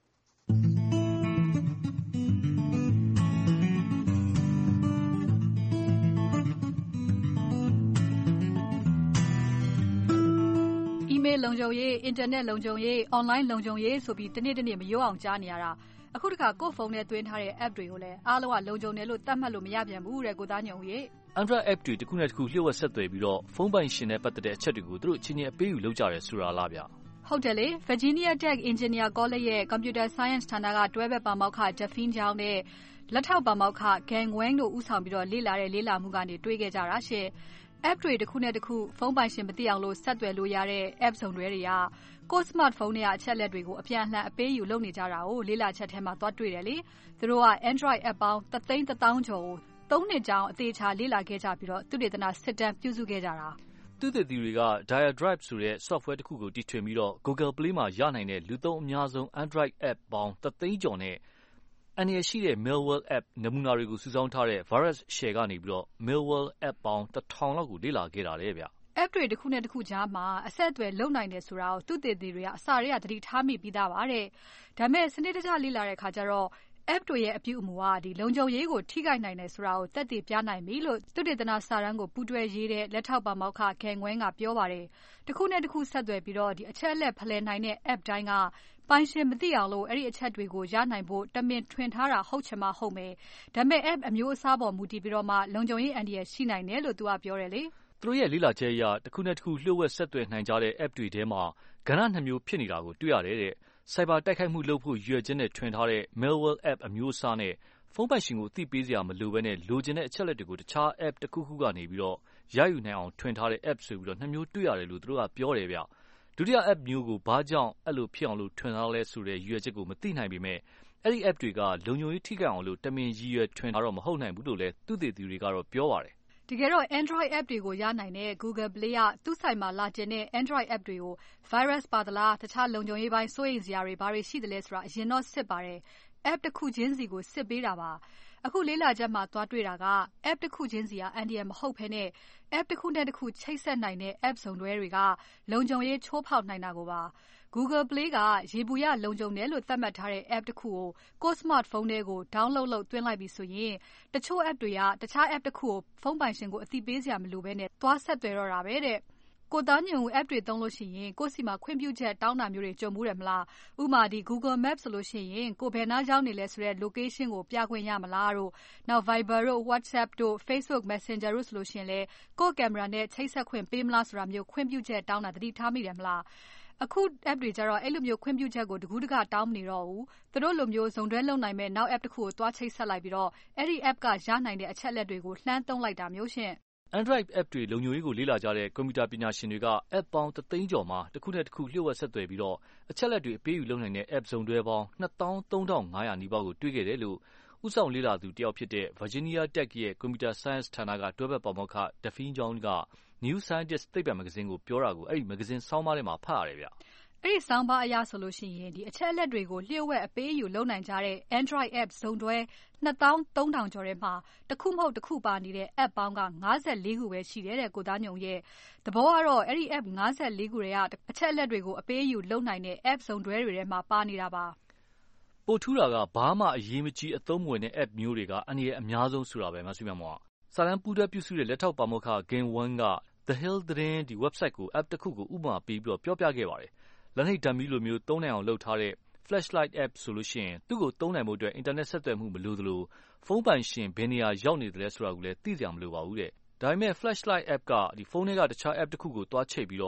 email လုံခြုံရေး internet လုံခြုံရေး online လုံခြုံရေးဆိုပြီးတနေ့တနေ့မရိုးအောင်ကြားနေရတာအခုတခါကိုယ့်ဖုန်းထဲသွင်းထားတဲ့ app တွေကိုလည်းအားလုံးကလုံခြုံတယ်လို့သတ်မှတ်လို့မရပြန်ဘူးတဲ့ကိုသားညုံရေ Android app တွေတစ်ခုနဲ့တစ်ခုလျှို့ဝှက်ဆက်သွယ်ပြီးတော့ဖုန်းပိုင်ရှင်နဲ့ပတ်သက်တဲ့အချက်တွေကိုသူတို့အချင်းချင်းအပေးယူလုပ်ကြတယ်ဆိုတာလားဗျာဟုတ်တယ်လေ Virginia Tech Engineer College ရဲ့ Computer Science ဌာနကတွဲဘက်ပါမောက္ခ Daphne Zhao နဲ့လက်ထောက်ပါမောက္ခ Gang Wang တို့ဦးဆောင်ပြီးတော့လေ့လာတဲ့လေ့လာမှုကနေတွေ့ခဲ့ကြတာရှင့် app တွေတစ်ခုနဲ့တစ်ခုဖုန်းပိုင်ရှင်မသိအောင်လို့ဆက်သွယ်လို့ရတဲ့ app စုံတွေကကိုယ့် smartphone နဲ့အချက်လက်တွေကိုအပြန်အလှန်အပေးယူလုပ်နေကြတာကိုလေ့လာချက်ထဲမှာသွားတွေ့တယ်လေသူတို့က Android app ပေါင်းတစ်သိန်းတစ်သောင်းကျော်ကိုသုံးနှစ်ကြာအသေးချာလေ့လာခဲ့ကြပြီးတော့သုတေသနစစ်တမ်းပြုစုခဲ့ကြတာသူတေသီတွေက Diadrive ဆိုတဲ့ software တစ်ခုကိုတီထွင်ပြီးတော့ Google Play မှာရနိုင်တဲ့လူသုံးအများဆုံး Android app ပေါင်းတစ်သိန်းကျော်နဲ့အန္တရာယ်ရှိတဲ့ malware app နမူနာတွေကိုစုဆောင်းထားတဲ့ virus share ကနေပြီးတော့ malware app ပေါင်းတစ်ထောင်လောက်ကိုလေ့လာခဲ့တာလေဗျ app တွေတစ်ခုနဲ့တစ်ခုကြားမှာအဆက်အသွယ်လုပ်နိုင်တယ်ဆိုတာကိုသူတေသီတွေကအစတည်းကသတိထားမိပြီးသားပါတဲ့ဒါပေမဲ့စနစ်တကျလေ့လာတဲ့အခါကျတော့app တွေရဲ့အပြုအမူကဒီလုံခြုံရေးကိုထိခိုက်နိုင်တယ်ဆိုတာကိုသက်သေပြနိုင်ပြီလို့သုတေသနစာတမ်းကိုပူးတွဲရေးတဲ့လက်ထောက်ပါမောက္ခ Gang Wang ကပြောပါတယ်။တစ်ခုနဲ့တစ်ခုဆက်သွယ်ပြီးတော့ဒီအချက်အလက်ဖလှယ်နိုင်တဲ့ app တိုင်းကပိုင်ရှင်မသိအောင်လို့အဲ့ဒီအချက်တွေကိုရနိုင်ဖို့တမင်ထွင်ထားတာဟုတ်ချင်မှဟုတ်မယ်။ဒါပေမဲ့ app အမျိုးအစားပေါ်မူတည်ပြီးတော့မှလုံခြုံရေးအန္တရာယ်ရှိနိုင်တယ်လို့သူကပြောတယ်လေ။သူတို့ရဲ့လေ့လာချက်အရတစ်ခုနဲ့တစ်ခုလျှို့ဝှက်ဆက်သွယ်နိုင်ကြတဲ့ app တွေထဲမှာကဏ္ဍနှစ်မျိုးဖြစ်နေတာကိုတွေ့ရတယ်တဲ့။ cyber တိုက်ခိုက်မှုလုပ်ဖို့ရွေးချက်နဲ့ထွင်ထားတဲ့ malware app အမျိုးအစားနဲ့ဖုန်းပိုင်ရှင်ကိုအသိပေးစရာမလိုဘဲနဲ့လိုချင်တဲ့အချက်လက်တွေကိုတခြား app တစ်ခုခုကနေပြီးတော့ရယူနိုင်အောင်ထွင်ထားတဲ့ app ဆိုပြီးတော့နှစ်မျိုးတွေ့ရတယ်လို့သူတို့ကပြောတယ်ဗျ။ဒုတိယ app မျိုးကိုဘာကြောင့်အဲ့လိုဖြစ်အောင်လို့ထွင်ထားလဲဆိုတဲ့ရွေးချက်ကိုမသိနိုင်ပေမဲ့အဲ့ဒီ app တွေကလုံခြုံရေးထိခိုက်အောင်လို့တမင်ရည်ရွယ်ထွင်ထားတော့မဟုတ်နိုင်ဘူးလို့လည်းသူတေသီတွေကတော့ပြောပါတယ်တကယ်တော့ Android app တွေကိုရနိုင်တဲ့ Google Play ကသူ့ဆိုင်မှာလာတင်တဲ့ Android app တွေကို virus ပါသလားတခြားလုံခြုံရေးပိုင်းစိုးရိမ်စရာတွေဘာတွေရှိသလဲဆိုတာအရင်တော့စစ်ပါတယ် app တစ်ခုချင်းစီကိုစစ်ပေးတာပါအခုလေးလာချက်မှာသွားတွေ့တာက app တစ်ခုချင်းစီကအန်ဒီရယ်မဟုတ်ဘဲနဲ့ app တစ်ခုနဲ့တစ်ခုချိတ်ဆက်နိုင်တဲ့ app စုံတွဲတွေကလုံခြုံရေးချိုးဖောက်နိုင်တာကိုပါ Google Play ကရေဘူးရလုံခြုံတယ်လို့သတ်မှတ်ထားတဲ့ app တစ်ခုကိုကိုယ့် smartphone ထဲကို download လုပ်သွင်းလိုက်ပြီဆိုရင်တချို့ app တွေကတခြား app တစ်ခုကိုဖုန်းပိုင်ရှင်ကိုအသိပေးစရာမလိုဘဲနဲ့သွားဆက်သွယ်တော့တာပဲတဲ့ကိုသားညွန့် app တွေသုံးလို့ရှိရင်ကိုယ့်စီမှာခွင့်ပြုချက်တောင်းတာမျိုးတွေကြုံမှုတယ်မလားဥမာဒီ Google Maps ဆိုလို့ရှိရင်ကိုဘယ်နားရောက်နေလဲဆိုတဲ့ location ကိုပြခွင့်ရမလားတို့နောက် Viber တို့ WhatsApp တို့ Facebook Messenger တို့ဆိုလို့ရှိရင်လေကိုယ့်ကင်မရာနဲ့ချိတ်ဆက်ခွင့်ပေးမလားဆိုတာမျိုးခွင့်ပြုချက်တောင်းတာသတိထားမိတယ်မလားအခု app တွေကြတော့အဲ့လိုမျိုးခွင့်ပြုချက်ကိုတကူးတကတောင်းမနေတော့ဘူးသူတို့လိုမျိုးဇုံတွဲလုံနိုင်မဲ့နောက် app တစ်ခုကိုတွားချိတ်ဆက်လိုက်ပြီးတော့အဲ့ဒီ app ကရနိုင်တဲ့အချက်လက်တွေကိုလှမ်းသုံးလိုက်တာမျိုးရှင့် Android app တွေလုံခြုံရေးကိုလေ့လာကြတဲ့ကွန်ပျူတာပညာရှင်တွေက app ပေါင်းတစ်သိန်းကျော်မှာတစ်ခုနဲ့တစ်ခုလျှို့ဝှက်ဆက်သွယ်ပြီးတော့အချက်လက်တွေအပေးယူလုပ်နိုင်တဲ့ app စုံတွဲပေါင်းနှစ်သောင်းသုံးထောင်ငါးရာနီးပါးကိုတွေ့ခဲ့တယ်လို့ဦးဆောင်လေ့လာသူတယောက်ဖြစ်တဲ့ Virginia Tech ရဲ့ Computer Science ဌာနကတွဲဘက်ပါမောက္ခ Daphne Zhao က New Scientist သိပ္ပံမဂ္ဂဇင်းကိုပြောတာကိုအဲ့ဒီမဂ္ဂဇင်းဆောင်းပါးထဲမှာဖတ်ရတယ်ဗျအဲ့ဒီဆောင်းပါးအရဆိုလို့ရှိရင်ဒီအချက်အလက်တွေကိုလျှို့ဝှက်အပေးအယူလုပ်နိုင်ကြတဲ့ Android app စုံတွဲနှစ်သောင်းသုံးထောင်ကျော်ထဲမှာတစ်ခုမဟုတ်တစ်ခုပါနေတဲ့ app ပေါင်းကငါးဆယ်လေးခုပဲရှိတယ်တဲ့ကိုသားညုံရဲ့သဘောကတော့အဲ့ဒီ app ငါးဆယ်လေးခုတွေကအချက်အလက်တွေကိုအပေးအယူလုပ်နိုင်တဲ့ app စုံတွဲတွေထဲမှာပါနေတာပါပိုထူးတာကဘာမှအရေးမကြီးအသုံးမဝင်တဲ့ app မျိုးတွေကအန္တရာယ်အများဆုံးဆိုတာပဲမဆွေးမြောက်မောစာတမ်းပူးတွဲပြုစုတဲ့လက်ထောက်ပါမောက္ခ Gang Wang က The Hill သတင်းဒီ website ကို app တစ်ခုကိုဥပမာပေးပြီးတော့ပြောပြခဲ့ပါတယ်လက်နှိပ်ဓာတ်မီးလိုမျိုးသုံးနိုင်အောင်လုပ်ထားတဲ့ flashlight app ဆိုလို့ရှိရင်သူ့ကိုသုံးနိုင်ဖို့အတွက် internet ဆက်သွယ်မှုမလိုသလိုဖုန်းပိုင်ရှင်ဘယ်နေရာရောက်နေတယ်လဲဆိုတာကိုလည်းသိစရာမလိုပါဘူးတဲ့ဒါပေမဲ့ flashlight app ကဒီဖုန်းထဲကတခြား app တစ်ခုကိုတွားချိတ်ပြီးတော့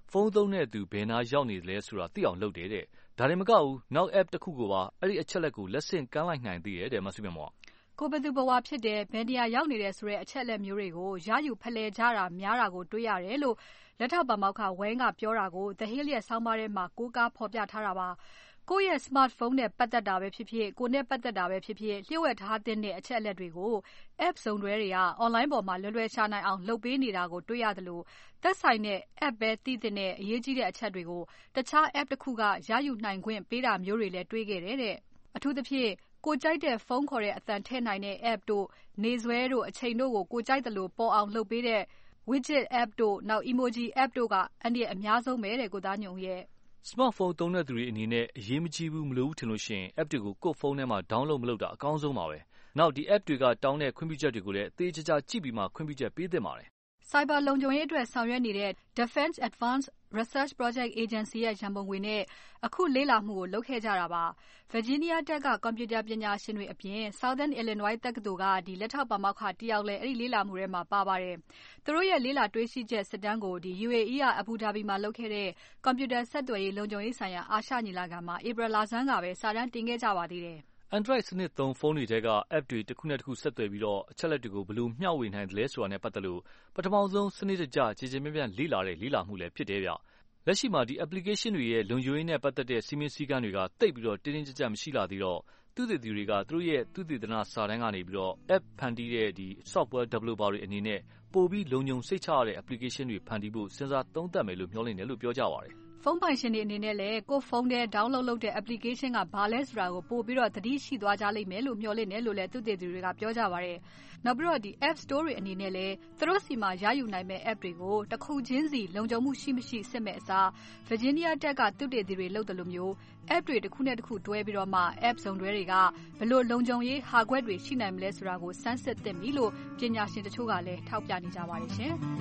ဖုန်းသုံးတဲ့သူဘယ်နာရောက်နေလဲဆိုတာသိအောင်လုပ်တယ်တဲ့ဒါတွေမကဘူးနောက် app တစ်ခုကိုပါအဲ့ဒီအချက်လက်ကိုလက်ဆင့်ကမ်းလိုက်နိုင်သေးတယ်တဲ့မဆုမြမောကိုဘသူဘဝဖြစ်တဲ့ဘယ်နေရာရောက်နေတယ်ဆိုတဲ့အချက်လက်မျိုးတွေကိုရယူဖလှယ်ကြတာများတာကိုတွေ့ရတယ်လို့လက်ထောက်ပါမောက္ခဝဲကပြောတာကို The Hill ရဲ့ဆောင်းပါးထဲမှာကိုးကားဖော်ပြထားတာပါကိုယ့်ရဲ့ smartphone နဲ့ပတ်သက်တာပဲဖြစ်ဖြစ်ကိုယ်နဲ့ပတ်သက်တာပဲဖြစ်ဖြစ်လျှို့ဝှက်ထားတဲ့အချက်အလက်တွေကို app စုံတွဲတွေက online ပေါ်မှာလွယ်လွယ်ရှာနိုင်အောင်လုပ်ပေးနေတာကိုတွေ့ရတယ်လို့သက်ဆိုင်တဲ့ app ပဲသိတဲ့အရေးကြီးတဲ့အချက်တွေကိုတခြား app တစ်ခုကရယူနိုင်ခွင့်ပေးတာမျိုးတွေလည်းတွေ့ခဲ့တယ်တဲ့အထူးသဖြင့်ကိုကြိုက်တဲ့ဖုန်းခေါ်တဲ့အသံထည့်နိုင်တဲ့ app တို့နေဆွဲတို့အချိန်တို့ကိုကိုကြိုက်တယ်လို့ပေါ်အောင်လုပ်ပေးတဲ့ widget app တို့နောက် emoji app တို့ကအန္တရာယ်အများဆုံးပဲတဲ့ကိုသားညုံရဲ့ Smartphone သုံးတဲ့သူတွေအနေနဲ့အရေးမကြီးဘူးမလို့ထင်လို့ရှိရင် app တွေကိုကိုယ့်ဖုန်းထဲမှာ download မလုပ်တာအကောင်းဆုံးပါပဲ။နောက်ဒီ app တွေကတောင်းတဲ့ခွင့်ပြုချက်တွေကိုလည်းအသေးချာချာကြည့်ပြီးမှခွင့်ပြုချက်ပေးသင့်ပါတယ်။ Cyber လုံခြုံရေးအတွက်ဆောင်ရွက်နေတဲ့ Defense Advanced Research Project Agency ရဲ့ရန်ပုံငွေနဲ့အခုလေ့လာမှုကိုလုပ်ခဲ့ကြတာပါ။ Virginia Tech ကကွန်ပျူတာပညာရှင်တွေအပြင် Southern Illinois တက္ကသိုလ်ကဒီလက်ထောက်ပါမောက္ခတယောက်လည်းအဲ့ဒီလေ့လာမှုထဲမှာပါပါတယ်။သူတို့ရဲ့လေ့လာတွေ့ရှိချက်စစ်တမ်းကိုဒီ U A E က Abu Dhabi မှာလုပ်ခဲ့တဲ့ကွန်ပျူတာဆက်သွယ်ရေးလုံခြုံရေးဆိုင်ရာအာရှညီလာခံမှာ April လဆန်းကပဲစာတမ်းတင်ခဲ့ကြပါသေးတယ်။ Android စနစ်သုံးဖုန်းတွေထဲက app တွေတစ်ခုနဲ့တစ်ခုဆက်သွယ်ပြီးတော့အချက်လက်တွေကိုဘယ်လိုမျှဝေနိုင်သလဲဆိုတာနဲ့ပတ်သက်လို့ပထမဆုံးစနစ်တကျကြည်ကြည်ပြန့်ပြန့်လေ့လာတဲ့လေ့လာမှုလည်းဖြစ်တယ်ဗျ။လက်ရှိမှာဒီ application တွေရဲ့လုံခြုံရေးနဲ့ပတ်သက်တဲ့စီမင်းစည်းကမ်းတွေကတိတ်ပြီးတော့တင်းတင်းကြပ်ကြပ်မရှိလာသေးတော့သူတေသီတွေကသူတို့ရဲ့သူတေသနစာတမ်းကနေပြီးတော့ app ဖန်တီးတဲ့ဒီ software developer တွေအနေနဲ့ပိုပြီးလုံခြုံစိတ်ချရတဲ့ application တွေဖန်တီးဖို့စဉ်းစားသုံးသပ်မယ်လို့မျှော်လင့်တယ်လို့ပြောကြပါတယ်။ဖုန်းပိုင်ရှင်တွေအနေနဲ့လည်းကိုယ့်ဖုန်းထဲ download လုပ်တဲ့ application ကဘာလဲဆိုတာကိုပို့ပြီးတော့သတိရှိသွားကြလိမ့်မယ်လို့မျှော်လင့်တယ်လို့လည်းသူတေသီတွေကပြောကြပါတယ်။နောက်ပြီးတော့ဒီ app store တွေအနေနဲ့လည်းသူတို့စီမှာရယူနိုင်မဲ့ app တွေကိုတစ်ခုချင်းစီလုံခြုံမှုရှိမရှိစစ်မဲ့အစား Virginia Tech ကသူတေသီတွေလုပ်တယ်လို့မျိုး app တွေတစ်ခုနဲ့တစ်ခုတွဲပြီးတော့မှ app စုံတွဲတွေကဘလို့လုံခြုံရေးဟာကွက်တွေရှိနိုင်မလဲဆိုတာကိုစမ်းစစ်သင့်ပြီလို့ပညာရှင်တချို့ကလည်းထောက်ပြနေကြပါတယ်ရှင်။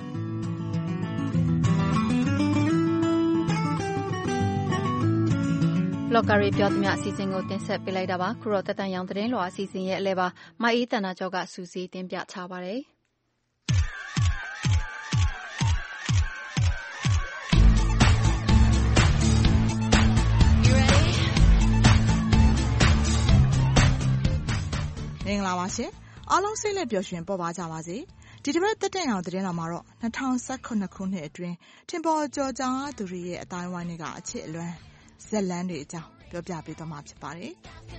လော့ကာရီပြောသမျှအစီအစဉ်ကိုတင်ဆက်ပေးလိုက်တာပါခုတော့တက်တန်ရောင်သတင်းလွှာအစီအစဉ်ရဲ့အလဲပါမအေးတန်နာကျော်ကစူးစီးတင်ပြချပါတယ်မင်္ဂလာပါရှင်အားလုံးစိတ်လက်ပျော်ရွှင်ပေါ်ပါကြပါစေဒီတစ်ပတ်တက်တန်ရောင်သတင်းတော်မှာတော့၂၀၁၇ခုနှစ်အတွင်းထင်ပေါ်ကျော်ကြားသူတွေရဲ့အတိုင်းဝိုင်းတွေကအချစ်အလွမ်းဇက်လန်းတွေအကြောင်းပြောပြပေးသွားမှာဖြစ်ပါတယ်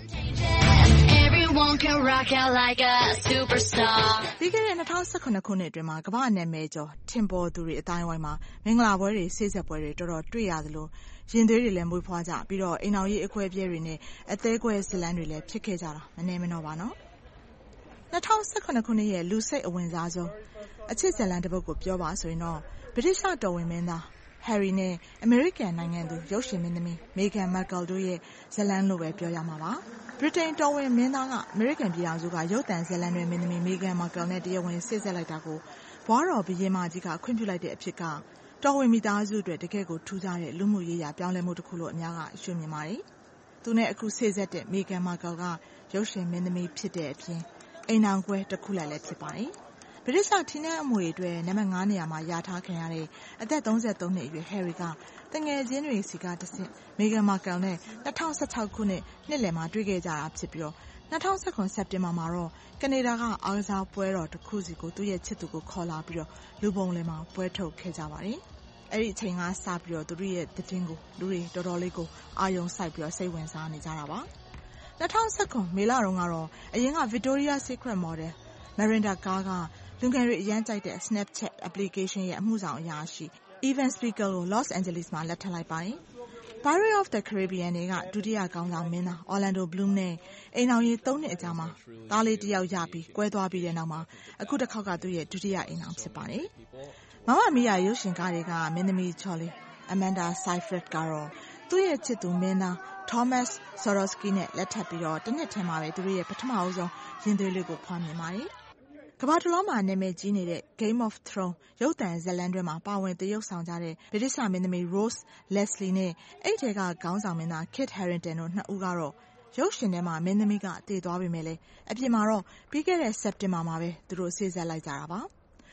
ပြီးခဲ့တဲ့၂၀၁၇ခုနှစ်အတွင်းမှာကမ္ဘာနာမည်ကျော်ထင်ပေါ်သူတွေအတိုင်းဝိုင်းမှာမင်္ဂလာပွဲတွေဆေးဆက်ပွဲတွေတော်တော်တွေ့ရသလိုရင်သွေးတွေလည်းမွေးဖွားကြပြီးတော့အိမ်အောင်ရေးအခွဲပြဲတွေနဲ့အသေးကွဲဇလန်းတွေလည်းဖြစ်ခဲ့ကြတာမနေမနှောပါနော်၂၀၁၇ခုနှစ်ရဲ့လူစိတ်အဝင်စားဆုံးအချစ်ဇလန်းတစ်ပုဒ်ကိုပြောပါဆိုရင်တော့ဗြိတိရှတော်ဝင်မင်းသား Harry နဲ့အမေရိကန်နိုင်ငံသူရုပ်ရှင်မင်းသမီး Meghan Markle တို့ရဲ့ဇလန်းလို့ပဲပြောရမှာပါဗြိတိန်တော်ဝင်မင်းသားကအမေရိကန်ပြည်ထောင်စုကရုပ်သံဇလန်းတွေမင်းသမီး Meghan Markle နဲ့တရားဝင်ဆက်ဆက်လိုက်တာကိုဘွားတော်ဘုရင်မကြီးကခွင့်ပြုလိုက်တဲ့အဖြစ်ကတော်ဝင်မိသားစုအတွက်တကယ့်ကိုထူးခြားတဲ့လူမှုရေးရာပြောင်းလဲမှုတစ်ခုလို့အများကရှုမြင်ပါတယ်သူနဲ့အခုဆက်ဆက်တဲ့ Meghan Markle ကရုပ်ရှင်မင်းသမီးဖြစ်တဲ့အပြင်အိမ်အောင်ကွဲတစ်ခုလည်းဖြစ်ပါတယ်ဗြိတိရှထင်းတဲ့အမွေအတွက်နံပါတ်ငါးနေရာမှာယာထားခံရတဲ့အသက်သုံးဆယ်သုံးနှစ်အရွယ် Harry ကတငယ်ချင်းတွေစီကတဆင့် Meghan Markle နဲ့၂၀၁၆ခုနှစ်နှစ်လယ်မှာတွေ့ခဲ့ကြတာဖြစ်ပြီးတော့၂၀၁၇စက်တင်ဘာမှာတော့ကနေဒါကအားကစားပွဲတော်တစ်ခုစီကိုသူ့ရဲ့ချစ်သူကိုခေါ်လာပြီးတော့လူပုံလယ်မှာပွဲထုတ်ခဲ့ကြပါတယ်အဲ့ဒီအချိန်ကစပြီးတော့သူတို့ရဲ့သတင်းကိုလူတွေတော်တော်လေးကိုအာရုံစိုက်ပြီးတော့စိတ်ဝင်စားနေကြတာပါ၂၀၁၇မေလတုန်းကတော့အရင်က Victoria Secret Model Miranda Kerr ကလူငယ်တွေအရန်ကြိုက်တဲ့ Snapchat application ရဲ့အမှုဆောင်အရာရှိ Evan Spiegel ကို Los Angeles မှာလက်ထပ်လိုက်ပါတယ်။ Pirates of the Caribbean တွေကဒုတိယကောင်းဆောင်မင်းသား Orlando Bloom နဲ့အိမ်အောင်ရေးသုံးနှစ်အကြာမှာသားလေးတစ်ယောက်ရပြီးကွဲသွားပြီးတဲ့နောက်မှာအခုတစ်ခေါက်ကသူ့ရဲ့ဒုတိယအိမ်အောင်ဖြစ်ပါတယ်။မမမီယာရုပ်ရှင်ကားတွေကမင်းသမီး Charlie Amanda Seyfried ကတော့သူ့ရဲ့ချစ်သူမင်းသား Thomas Swarovski နဲ့လက်ထပ်ပြီးတော့တစ်နှစ်ထဲမှာပဲသူတို့ရဲ့ပထမအဆုံးရင်သွေးလေးကိုဖွားမြင်ပါတယ်။ကမ္ဘာတလွှားမှာနာမည်ကြီးနေတဲ့ Game of Thrones ရုပ်သံဇာတ်လမ်းတွေမှာပါဝင်သရုပ်ဆောင်ကြတဲ့ဗြိတိရှမင်းသမီး Rose Leslie နဲ့အဲ့ထဲကခေါင်းဆောင်မင်းသား Kit Harington တို့နှစ်ဦးကတော့ရုပ်ရှင်ထဲမှာမင်းသမီးကတည်သွားပြီမဲ့လေအပြင်မှာတော့ပြီးခဲ့တဲ့စက်တင်ဘာမှာပဲသူတို့ဆေးဆက်လိုက်ကြတာပါ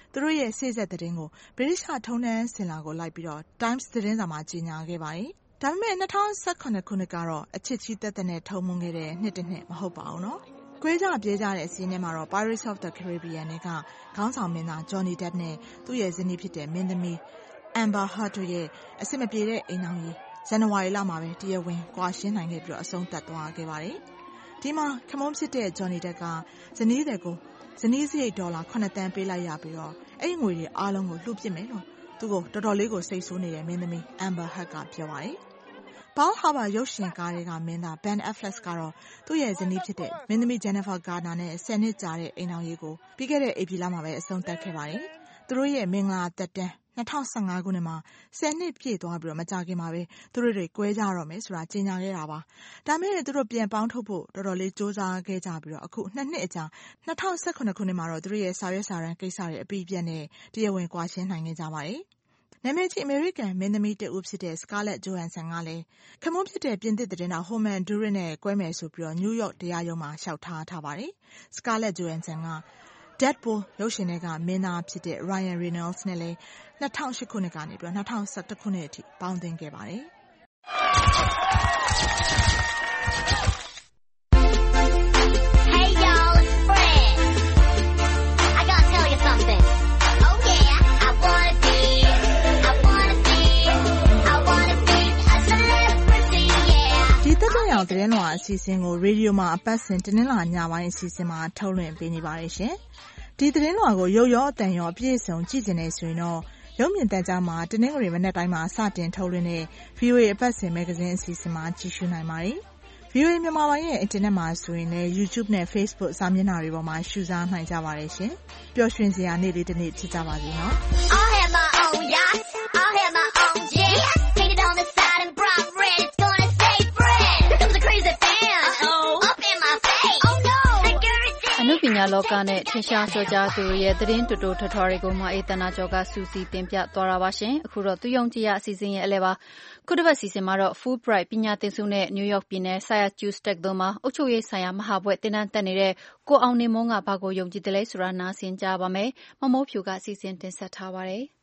သူတို့ရဲ့စေ့စပ်သတင်းကို British ကထုံးတမ်းစင်လာကိုလိုက်ပြီးတော့ Times သတင်းစာမှာကြေညာခဲ့ပါတယ်။ဒါပေမဲ့၂၀၁၇ခုနှစ်ကတော့အချစ်ကြီးသက်သက်နဲ့ထုံမွန်းခဲ့တဲ့နှစ်တစ်နှစ်မဟုတ်ပါဘူးနော်။ကွဲကြပြေးကြတဲ့အစီအစဉ်ထဲမှာတော့ Pirates of the Caribbean နဲ့ကခေါင်းဆောင်မင်းသား Johnny Depp နဲ့သူ့ရဲ့ဇနီးဖြစ်တဲ့မင်းသမီး Amber Heard တို့ရဲ့အစစ်မပြေတဲ့အိမ်ထောင်ကြီးဇန်နဝါရီလမှာပဲတရားဝင်ကွာရှင်းနိုင်ခဲ့ပြီးတော့အဆုံးသတ်သွားခဲ့ပါတယ်။ဒီမှာခမုန်းဖြစ်တဲ့ Johnny Depp ကဇနီးတွေကိုဇနီးစရိတ်ဒေါ်လာခုနှစ်သန်းပေးလိုက်ရပြီးတော့အဲ့ငွေတွေအားလုံးကိုလှုပ်ပစ်မယ်လို့သူ့ကိုတော်တော်လေးကိုစိတ်ဆိုးနေတဲ့မင်းသမီး Amber Heard ကပြောပါတယ်။ Pearl Harbor ရုပ်ရှင်ကားတွေကမင်းသား Ben Affleck ကတော့သူ့ရဲ့ဇနီးဖြစ်တဲ့မင်းသမီး Jennifer Garner နဲ့ဆယ်နှစ်ကြာတဲ့အိမ်ထောင်ရေးကိုပြီးခဲ့တဲ့ဧပြီလမှာပဲအဆုံးသတ်ခဲ့ပါတယ်။သူတို့ရဲ့မင်္ဂလာသက်တမ်း၂၀၁၅ခုနှစ်မှာဆယ်နှစ်ပြည့်သွားပြီးတော့မကြခင်မှာပဲသူတို့တွေကွဲကြတော့မယ်ဆိုတာကြေညာခဲ့တာပါ။ဒါမဲ့သူတို့ပြန်ပေါင်းထုတ်ဖို့တော်တော်လေးစ조사ခဲ့ကြပြီးတော့အခုနှစ်နှစ်အကြာ၂၀၁၇ခုနှစ်မှာတော့သူတို့ရဲ့စာရွက်စာတမ်းကိစ္စတွေအပြီးပြတ်နဲ့တရားဝင်ကွာရှင်းနိုင်ခဲ့ကြပါတယ်။နာမည်ကြီးအမေရိကန်မင်းသမီးတဦးဖြစ်တဲ့ Scarlett Johansson ကလည်းခမုန်းဖြစ်တဲ့ပြင်သစ်သတင်းတော် Romain Duris နဲ့ကွဲမယ်ဆိုပြီးတော့ New York တရားရုံးမှာလျှောက်ထားထားပါတယ်။ Scarlett Johansson က Deadpool ရုပ်ရှင်ထဲကမင်းသားဖြစ်တဲ့ Ryan Reynolds နဲ့လည်း၂၀၀၈ခုနှစ်ကနေပြီးတော့၂၀၁၁ခုနှစ်အထိပေါင်းသင်းခဲ့ပါတယ်။ Hey y'all, it's Fred. I gotta tell you something. Oh yeah, I wanna be, I wanna be, I wanna be a celebrity, yeah. ဒီတက်တဲ့အောင်သတင်းလွှာအစီအစဉ်ကိုရေဒီယိုမှာအပတ်စဉ်တင်းလာညပိုင်းအစီအစဉ်မှာထုတ်လွှင့်ပေးနေပါတယ်ရှင်။ဒီသတင်းလွှာကိုရုပ်ရောအသံရောအပြည့်အစုံကြည့်နေဆိုရင်တော့ရုပ်မြင်သံကြားမှာတနင်္ဂနွေမနက်တိုင်းမှာစတင်ထုတ်လွှင့်တဲ့ ဗွီအိုအေ အပတ်စဉ်မဂ္ဂဇင်းအစီအစဉ်မှာကြည့်ရှုနိုင်ပါတယ်။ ဗွီအိုအေမြန်မာပိုင်းရဲ့အင်တာနက်မှာဆိုရင်လည်း YouTube နဲ့ Facebook စာမျက်နှာတွေပေါ်မှာရှုစားနိုင်ကြပါတယ်ရှင်။ပျော်ရွှင်စရာနေ့လေးတစ်နေ့ဖြစ်ကြပါစေနော်။ I'll have my own yacht, I'll have my own jet, painted on the side in bright red, it's gonna say Fred. Here comes a crazy fan, uh-oh, up in my face, oh no, security. အနုပညာလောကနဲ့ထင်ရှားကျော်ကြားသူတွေရဲ့သတင်းတူတူထွထွတွေကိုမှအေးတနာကျော်ကစူးစီးတင်ပြသွားတာပါရှင်။အခုတော့သူယုံကြည်ရအစီအစဉ်ရဲ့အလဲပါခုတစ်ပတ်စီစဉ်မှာတော့ Fulbright ပညာသင်ဆုနဲ့ New York ပြည်နယ် Syracuse တက္ကသိုလ်မှာအုပ်ချုပ်ရေးဆိုင်ရာမဟာဘွဲ့သင်တန်းတက်နေတဲ့ကိုအောင်နေမွန်းကဘာကိုယုံကြည်တယ်လဲဆိုတာနားဆင်ကြပါမယ်။မမိုးဖြူကစီစဉ်တင်ဆက်ထားပါတယ်။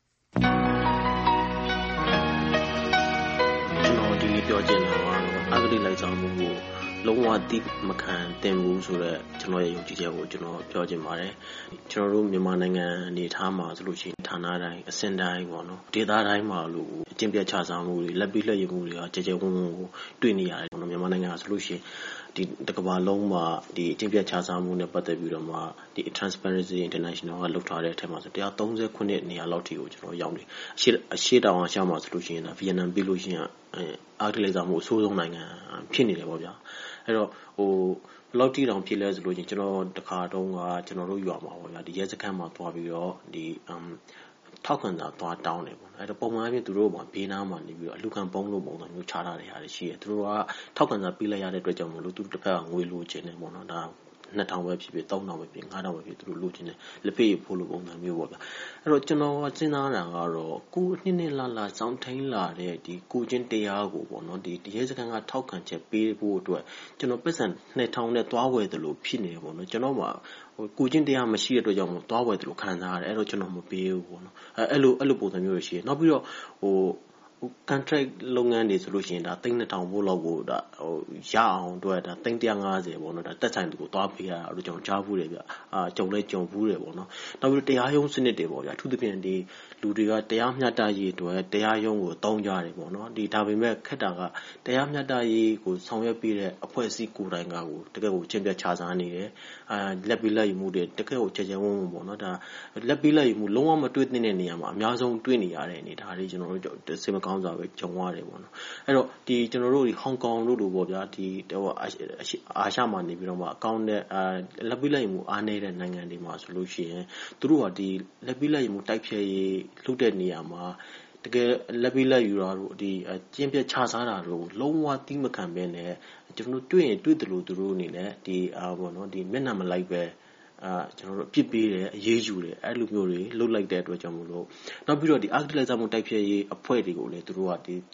ကျွန်တော်ဒီပြောချင်တာကတော့အဂတိလိုက်ဆောင်မှုကိုလုံးဝတိမခံတင်ဘူးဆိုတော့ကျွန်တော်ရဲ့ယုံကြည်ချက်ကိုကျွန်တော်ပြောချင်ပါတယ်ကျွန်တော်တို့မြန်မာနိုင်ငံအနေထားမှာဆိုလို့ရှိရင်ဌာနတိုင်းအဆင့်တိုင်းပေါ့နော်ဒေသတိုင်းမှာလို့အကျင့်ပြတ်ခြစားမှုတွေလက်ပြီးလက်ရမှုတွေကကြဲကြဲဝန်းဝန်းကိုတွေ့နေရတယ်ပေါ့နော်မြန်မာနိုင်ငံဆိုလို့ရှိရင်ဒီတကဘာလုံးမှာဒီအကျင့်ပြတ်ခြစားမှုနဲ့ပတ်သက်ပြီးတော့မှဒီ Transparency International ကလုပ်ထားတဲ့အထက်မှာဆိုone thirty-nineနေရာလောက်ထိကိုကျွန်တော်ရောက်နေအရှိအရှိတောင်အောင်ရှောက်မှာဆိုလို့ရှိရင်ဗီယက်နမ်ပြီးလို့ရှိရင်အာဂတိလိုက်ဆောင်မှုအဆိုးဆုံးနိုင်ငံဖြစ်နေတယ်ပေါ့ဗျာအဲ့တော့ဟိုဘယ်လောက်ထိတောင်ဖြစ်လဲဆိုလို့ချင်းကျွန်တော်တခါတုန်းကကျွန်တော်တို့ရွာမှာပေါ့ဗျာဒီရဲစခန်းမှာတွားပြီးတော့ဒီအမ်ထောက်ခံတာတွားတောင်းတယ်ပေါ့အဲ့တော့ပုံမှန်အဖြစ်သူတို့ကဘေးနားမှာနေပြီးတော့အလူခံပုံးလို့ပုံစံမျိုးချထားတဲ့ဟာတွေရှိတယ်သူတို့ကထောက်ခံတာပြီးလိုက်ရတဲ့အတွက်ကြောင့်မလို့သူတို့တစ်ဖက်ကငွေလိုချင်တယ်ပေါ့နော်ဒါtwo thousandပဲဖြစ်ဖြစ်three thousandပဲဖြစ်five thousandပဲဖြစ်သူတို့လိုချင်တယ်လက်ဖေးဖို့လို့ပုံစံမျိုးပေါ့ဗျအဲ့တော့ကျွန်တော်စဉ်းစားတာကတော့ကိုနှစ်နှစ်လာလာစောင်းထိန်လာတဲ့ဒီကိုချင်းတရားကိုပေါ့နော်ဒီရဲစခန်းကထောက်ခံချက်ပေးဖို့အတွက်ကျွန်တော်ပတ်စံtwo thousandနဲ့သွားဝယ်တယ်လို့ဖြစ်နေပေါ့နော်ကျွန်တော်မှာဟိုကိုချင်းတရားမရှိတဲ့အတွက်ကြောင့်မို့သွားဝယ်တယ်လို့ခံစားရတယ်အဲ့တော့ကျွန်တော်မပေးဘူးပေါ့နော်အဲအဲ့လိုအဲ့လိုပုံစံမျိုးရှိတယ်နောက်ပြီးတော့ဟိုcontract လုပ်ငန်းတွေဆိုလို့ရှိရင်ဒါtwo thousandဘို့လောက်ကိုဒါဟိုရအောင်အတွက်ဒါone fiftyပေါ့နော်ဒါတက်ဆိုင်သူကိုသွားပေးရတာအဲ့လိုကြောင့်ကြားဘူးတယ်ဗျအာကြုံလဲကြုံဘူးတယ်ပေါ့နော်နောက်ပြီးတရားရုံးစနစ်တွေပေါ့ဗျာအထူးသဖြင့်ဒီလူတွေကတရားမျှတရေးအတွက်တရားရုံးကိုတောင်းကြတယ်ပေါ့နော်ဒီဒါပေမဲ့ခက်တာကတရားမျှတရေးကိုဆောင်ရွက်ပေးတဲ့အဖွဲ့အစည်းကိုယ်တိုင်ကကိုတကယ်ကိုချင်းပြတ်ခြားစားနေတယ်အာလက်ပြီးလက်ယူမှုတွေတကယ်ကိုချက်ချင်းဝုန်းဝုန်းပေါ့နော်ဒါလက်ပြီးလက်ယူမှုလုံးဝမတွေ့သင့်တဲ့နေရာမှာအများဆုံးတွေ့နေရတဲ့အနေဒါတွေကျွန်တော်တို့စိတ်မကောင်းစွာပဲကြုံရတယ်ပေါ့နော်အဲ့တော့ဒီကျွန်တော်တို့ဒီဟောင်ကောင်တို့လိုပေါ့ဗျာဒီဟိုအာရှမှာနေပြီးတော့မှအကောင့်နဲ့အာလက်ပြီးလက်ယူမှုအားနေတဲ့နိုင်ငံတွေမှာဆိုလို့ရှိရင်သူတို့ကဒီလက်ပြီးလက်ယူမှုတိုက်ဖျက်ရေးလုပ်တဲ့နေရာမှာတကယ်လက်ပြီးလက်ယူတာတို့ဒီကျင်းပြခြားစားတာတို့လုံးဝတိမခံပဲနဲ့ကျွန်တော်တို့တွေ့ရင်တွေ့တယ်လို့သူတို့အနေနဲ့ဒီအာပေါ့နော်ဒီမျက်နှာမလိုက်ပဲအာကျွန်တော်တို့အပြစ်ပေးတယ်အရေးယူတယ်အဲ့လိုမျိုးတွေလှုပ်လိုက်တဲ့အတွက်ကြောင့်မို့လို့နောက်ပြီးတော့ဒီအာဂတိလိုက်စားမှုတိုက်ဖျက်ရေးအဖွဲ့တွေကိုလည်းသူတို့ကဒီ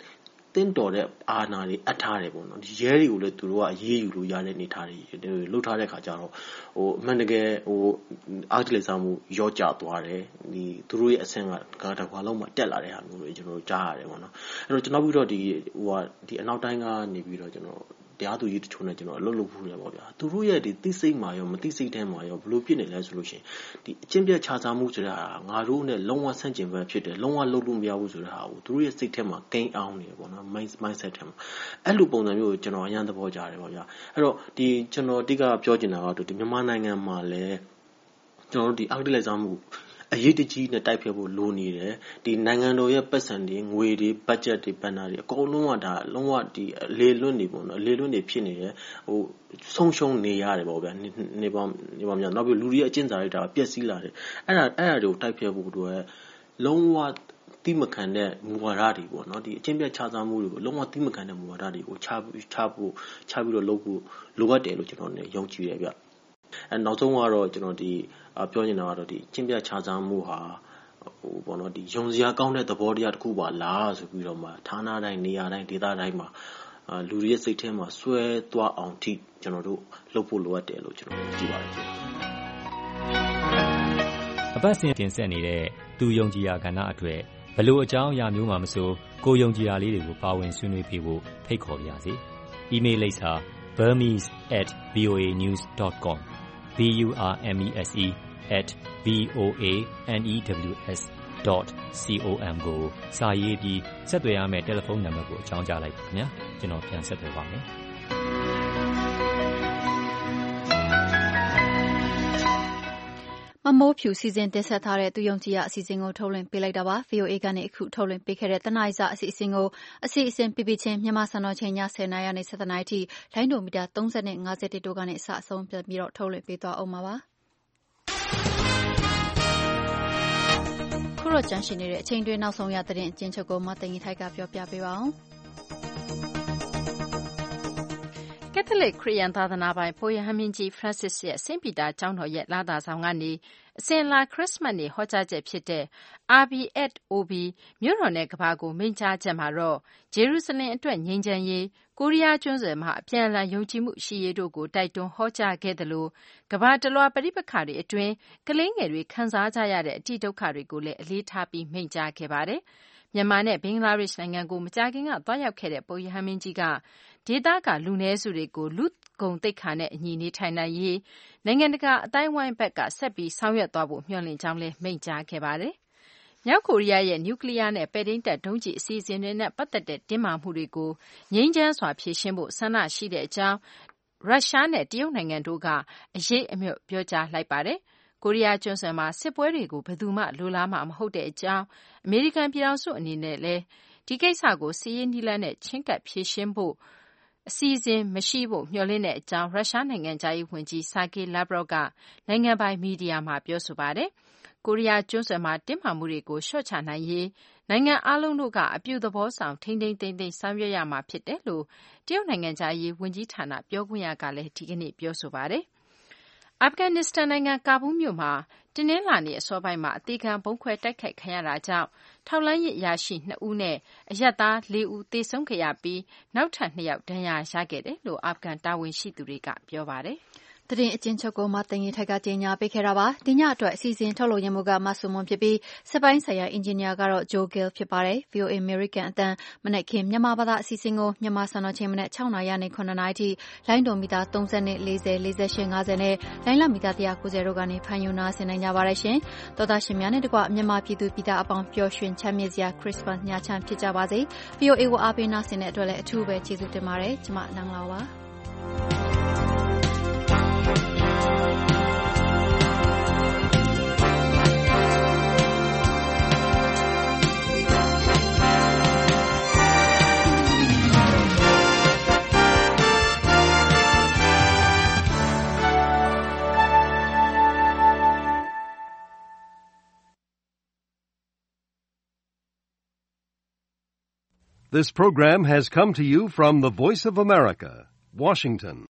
တင်းတော်တဲ့အာဏာတွေအပ်ထားတယ်ပေါ့နော်ဒီရဲတွေကိုလည်းသူတို့ကအရေးယူလို့ရတဲ့အနေအထားတွေလှုပ်ထားတဲ့ခါကျတော့ဟိုအမှန်တကယ်ဟိုအားတလေစားမှုရောကျသွားတယ်ဒီသူတို့ရဲ့အဆင့်ကကာတကွာလုံးမှာတက်လာတဲ့ဟာမျိုးတွေကျွန်တော်တို့ကြားရတယ်ပေါ့နော်အဲ့တော့ကျွန်တော်ပြီးတော့ဒီဟိုဟာဒီအနောက်တိုင်းကနေပြီးတော့ကျွန်တော်တရားသူကြီးတချို့နဲ့ကျွန်တော်အလုပ်လုပ်ဖို့ရပါဗျာသူတို့ရဲ့ဒီသိစိတ်မှာရောမသိစိတ်ထဲမှာရောဘလို့ဖြစ်နေလဲဆိုလို့ရှိရင်ဒီအချင်းပြတ်ခြားစားမှုဆိုတာငါတို့နဲ့လုံးဝဆန့်ကျင်ဘက်ဖြစ်တယ်လုံးဝလုပ်လို့မရဘူးဆိုတဲ့ဟာကိုသူတို့ရဲ့စိတ်ထဲမှာကိန်းအောင်နေပေါ့နော် mindset ထဲမှာအဲ့လိုပုံစံမျိုးကိုကျွန်တော်အရင်သဘောကျတယ်ပေါ့ဗျာအဲ့တော့ဒီကျွန်တော်တိကပြောချင်တာကတော့ဒီမြန်မာနိုင်ငံမှာလည်းကျွန်တော်တို့ဒီအောက်တိလိုက်စားမှုအရေးတကြီးနဲ့တိုက်ဖျက်ဖို့လိုနေတယ်ဒီနိုင်ငံတော်ရဲ့ပတ်စံတွေငွေတွေ budget တွေ banner တွေအကုန်လုံးကဒါလုံးဝဒီလေလွတ်နေပေါ့နော်လေလွတ်နေဖြစ်နေတယ်ဟိုဆုံးရှုံးနေရတယ်ပေါ့ဗျာနေပါနေပါများနောက်ပြီးလူတွေရဲ့အကျင့်စာရိတ္တပျက်စီးလာတယ်အဲ့ဒါအဲ့ဒါတွေကိုတိုက်ဖျက်ဖို့တို့လုံးဝတိမခံတဲ့မူဝါဒတွေပေါ့နော်ဒီအချင်းပြတ်ခြားစားမှုတွေကိုလုံးဝတိမခံတဲ့မူဝါဒတွေကိုခြားခြားဖို့ခြားပြီးတော့လုပ်ဖို့လိုအပ်တယ်လို့ကျွန်တော်လည်းယုံကြည်တယ်ဗျအဲနောက်ဆုံးကတော့ကျွန်တော်ဒီပြောနေတာကတော့ဒီချင်းပြတ်ခြားစားမှုဟာဟိုပေါ့နော်ဒီယုံစရာကောင်းတဲ့သဘောတရားတစ်ခုပါလားဆိုပြီးတော့မှဌာနတိုင်းနေရာတိုင်းဒေသတိုင်းမှာလူတွေရဲ့စိတ်ထဲမှာဆွဲသွားအောင်ထိကျွန်တော်တို့လုပ်ဖို့လိုအပ်တယ်လို့ကျွန်တော်ကြည့်ပါတယ်အပတ်စဉ်တင်ဆက်နေတဲ့သူယုံကြည်ရာကဏ္ဍအတွက်ဘလို့အကြောင်းအရာမျိုးမှမဆိုကိုယုံကြည်ရာလေးတွေကိုပါဝင်ဆွေးနွေးပြဖို့ဖိတ်ခေါ်ပါရစေ။ email လိပ်စာ burmese at voa news dot com b u r m e s e at v o a n e w s dot com ကိုစာရေးပြီးဆက်သွယ်ရမယ့်တယ်လီဖုန်းနံပါတ်ကိုအကြောင်းကြားလိုက်ပါခင်ဗျာကျွန်တော်ပြန်ဆက်သွယ်ပါမယ်မမိုးဖြူစီစဉ်တင်ဆက်ထားတဲ့သူယုံကြည်ရအစီအစဉ်ကိုထုတ်လွှင့်ပေးလိုက်တာပါ ဗွီအိုအေ ကနေအခုထုတ်လွှင့်ပေးခဲ့တဲ့တနအီစာအစီအစဉ်ကိုအစီအစဉ်ပြပြချင်းမြန်မာစံတော်ချိန်ညဆယ်နာရီနေဆယ်နာရီထိလိုင်းဒိုမီတာသုံးဆယ်နဲ့၅၁တို့ကနေအစအဆုံးပြန်ပြီးတော့ထုတ်လွှင့်ပေးသွားအောင်ပါပါခုတော့ကြန့်ရှိနေတဲ့အချိန်တွင်းနောက်ဆုံးရသတင်းအကျဉ်းချုပ်ကိုမသိင်ကြီးထိုက်ကပြောပြပေးပါအောင်ကက်သလစ်ခရစ်ယာန်သာသနာပိုင်ပုပ်ရဟန်းမင်းကြီး Francis ရဲ့ဆင့်ပီတာကျောင်းတော်ရဲ့လာသာဆောင်ကနေအစဉ်အလာခရစ်စမတ်နေ့ဟောကြားချက်ဖြစ်တဲ့ Urbi et Orbi မြို့တော်နဲ့ကမ္ဘာကိုမိန့်ကြားချက်မှာတော့ဂျေရုဆလင်အတွက်ငြိမ်းချမ်းရေး၊ကိုရီးယားကျွန်းဆွယ်မှာအပြန်အလှန်ယုံကြည်မှုရှိရေးတို့ကိုတိုက်တွန်းဟောကြားခဲ့သလိုကမ္ဘာတလွှားပဋိပက္ခတွေအတွင်းကလေးငယ်တွေခံစားကြရတဲ့အတိဒုက္ခတွေကိုလည်းအလေးထားပြီးမိန့်ကြားခဲ့ပါတယ်။မြန်မာနဲ့ဘင်္ဂလားဒေ့ရှ်နိုင်ငံကိုမကြာခင်ကသွားရောက်ခဲ့တဲ့ပုပ်ရဟန်းမင်းကြီးကဒေသကလူနည်းစုတွေကိုလူ့ဂုဏ်သိက္ခာနဲ့အညီနေထိုင်နိုင်ရေးနိုင်ငံတကာအသိုင်းအဝိုင်းဘက်ကဆက်ပြီးဆောင်ရွက်သွားဖို့မျှော်လင့်ကြောင်းလည်းမိန့်ကြားခဲ့ပါတယ်။မြောက်ကိုရီးယားရဲ့နျူကလီးယားနဲ့ပဲ့ထိန်းတပ်ဒုံးကျည်အစီအစဉ်တွေနဲ့ပတ်သက်တဲ့တင်းမာမှုတွေကိုငြိမ်းချမ်းစွာဖြေရှင်းဖို့ဆန္ဒရှိတဲ့အကြောင်းရုရှားနဲ့တရုတ်နိုင်ငံတို့ကအရေးအမြစ်ပြောကြားလိုက်ပါတယ်။ကိုရီးယားကျွန်းဆွယ်မှာစစ်ပွဲတွေကိုဘယ်သူမှလိုလားမှာမဟုတ်တဲ့အကြောင်းအမေရိကန်ပြည်ထောင်စုအနေနဲ့လည်းဒီကိစ္စကိုစစ်ရေးနည်းလမ်းနဲ့ချဉ်းကပ်ဖြေရှင်းဖို့အစီအစဉ်မရှိဖို့မျှော်လင့်တဲ့အကြောင်းရုရှားနိုင်ငံခြားရေးဝန်ကြီး Sergei Lavrov ကနိုင်ငံပိုင်မီဒီယာမှာပြောဆိုပါတယ်။ကိုရီးယားကျွန်းဆွယ်မှာတင်းမာမှုတွေကိုလျှော့ချနိုင်ရေးနိုင်ငံအားလုံးတို့ကအပြုသဘောဆောင်ထိန်းသိမ်းသိမ်းသိမ်းဆောင်ရွက်ရမှာဖြစ်တယ်လို့တရုတ်နိုင်ငံခြားရေးဝန်ကြီးဌာနပြောခွင့်ရကလည်းဒီကနေ့ပြောဆိုပါတယ်။အာဖဂန်နစ္စတန်နိုင်ငံကာဘူးမြို့မှာတနင်္လာနေ့အစောပိုင်းမှာအသေခံဗုံးခွဲတိုက်ခိုက်ခံရတာကြောင့်ထောက်လှမ်းရေးအရာရှိနှစ်ဦးနဲ့အရပ်သားလေးဦးသေဆုံးခဲ့ရပြီးနောက်ထပ်နှစ်ယောက်ဒဏ်ရာရခဲ့တယ်လို့အာဖဂန်တာဝန်ရှိသူတွေကပြောပါတယ်။သတင်းအကျဉ်းချုပ်ကိုမသိင်ကြီးထိုက်ကကြီးညာပေးခဲ့တာပါဒီညအတွက်အစီအစဉ်ထုတ်လုပ်ရမှုကမဆုမွန်ဖြစ်ပြီးစက်ပိုင်းဆိုင်ရာအင်ဂျင်နီယာကတော့ဂျိုဂဲဖြစ်ပါတယ် ဗွီအိုအေ American အတန်းမနက်ခင်းမြန်မာဘာသာအစီအစဉ်ကိုမြန်မာစံတော်ချိန်မနက်၆နာရီနဲ့9နာရီထိလိုင်းဒိုမီတာသုံးဆယ်နဲ့၄၀ ၄၈ ၅၀နဲ့လိုင်းလမီတာ၁၉၀တို့ကနေဖန်ယူနာဆင်နိုင်ကြပါတယ်ရှင်သောတာရှင်များနဲ့တကွမြန်မာပြည်သူပြည်သားအပေါင်းပျော်ရွှင်ချမ်းမြေ့စရာခရစ်စမတ်ညချမ်းဖြစ်ကြပါစေ ဗွီအိုအေ ကိုအားပေးနာဆင်တဲ့အတွက်လည်းအထူးပဲကျေးဇူးတင်ပါတယ်ကျမနန်းလာပါ This program has come to you from the Voice of America, Washington.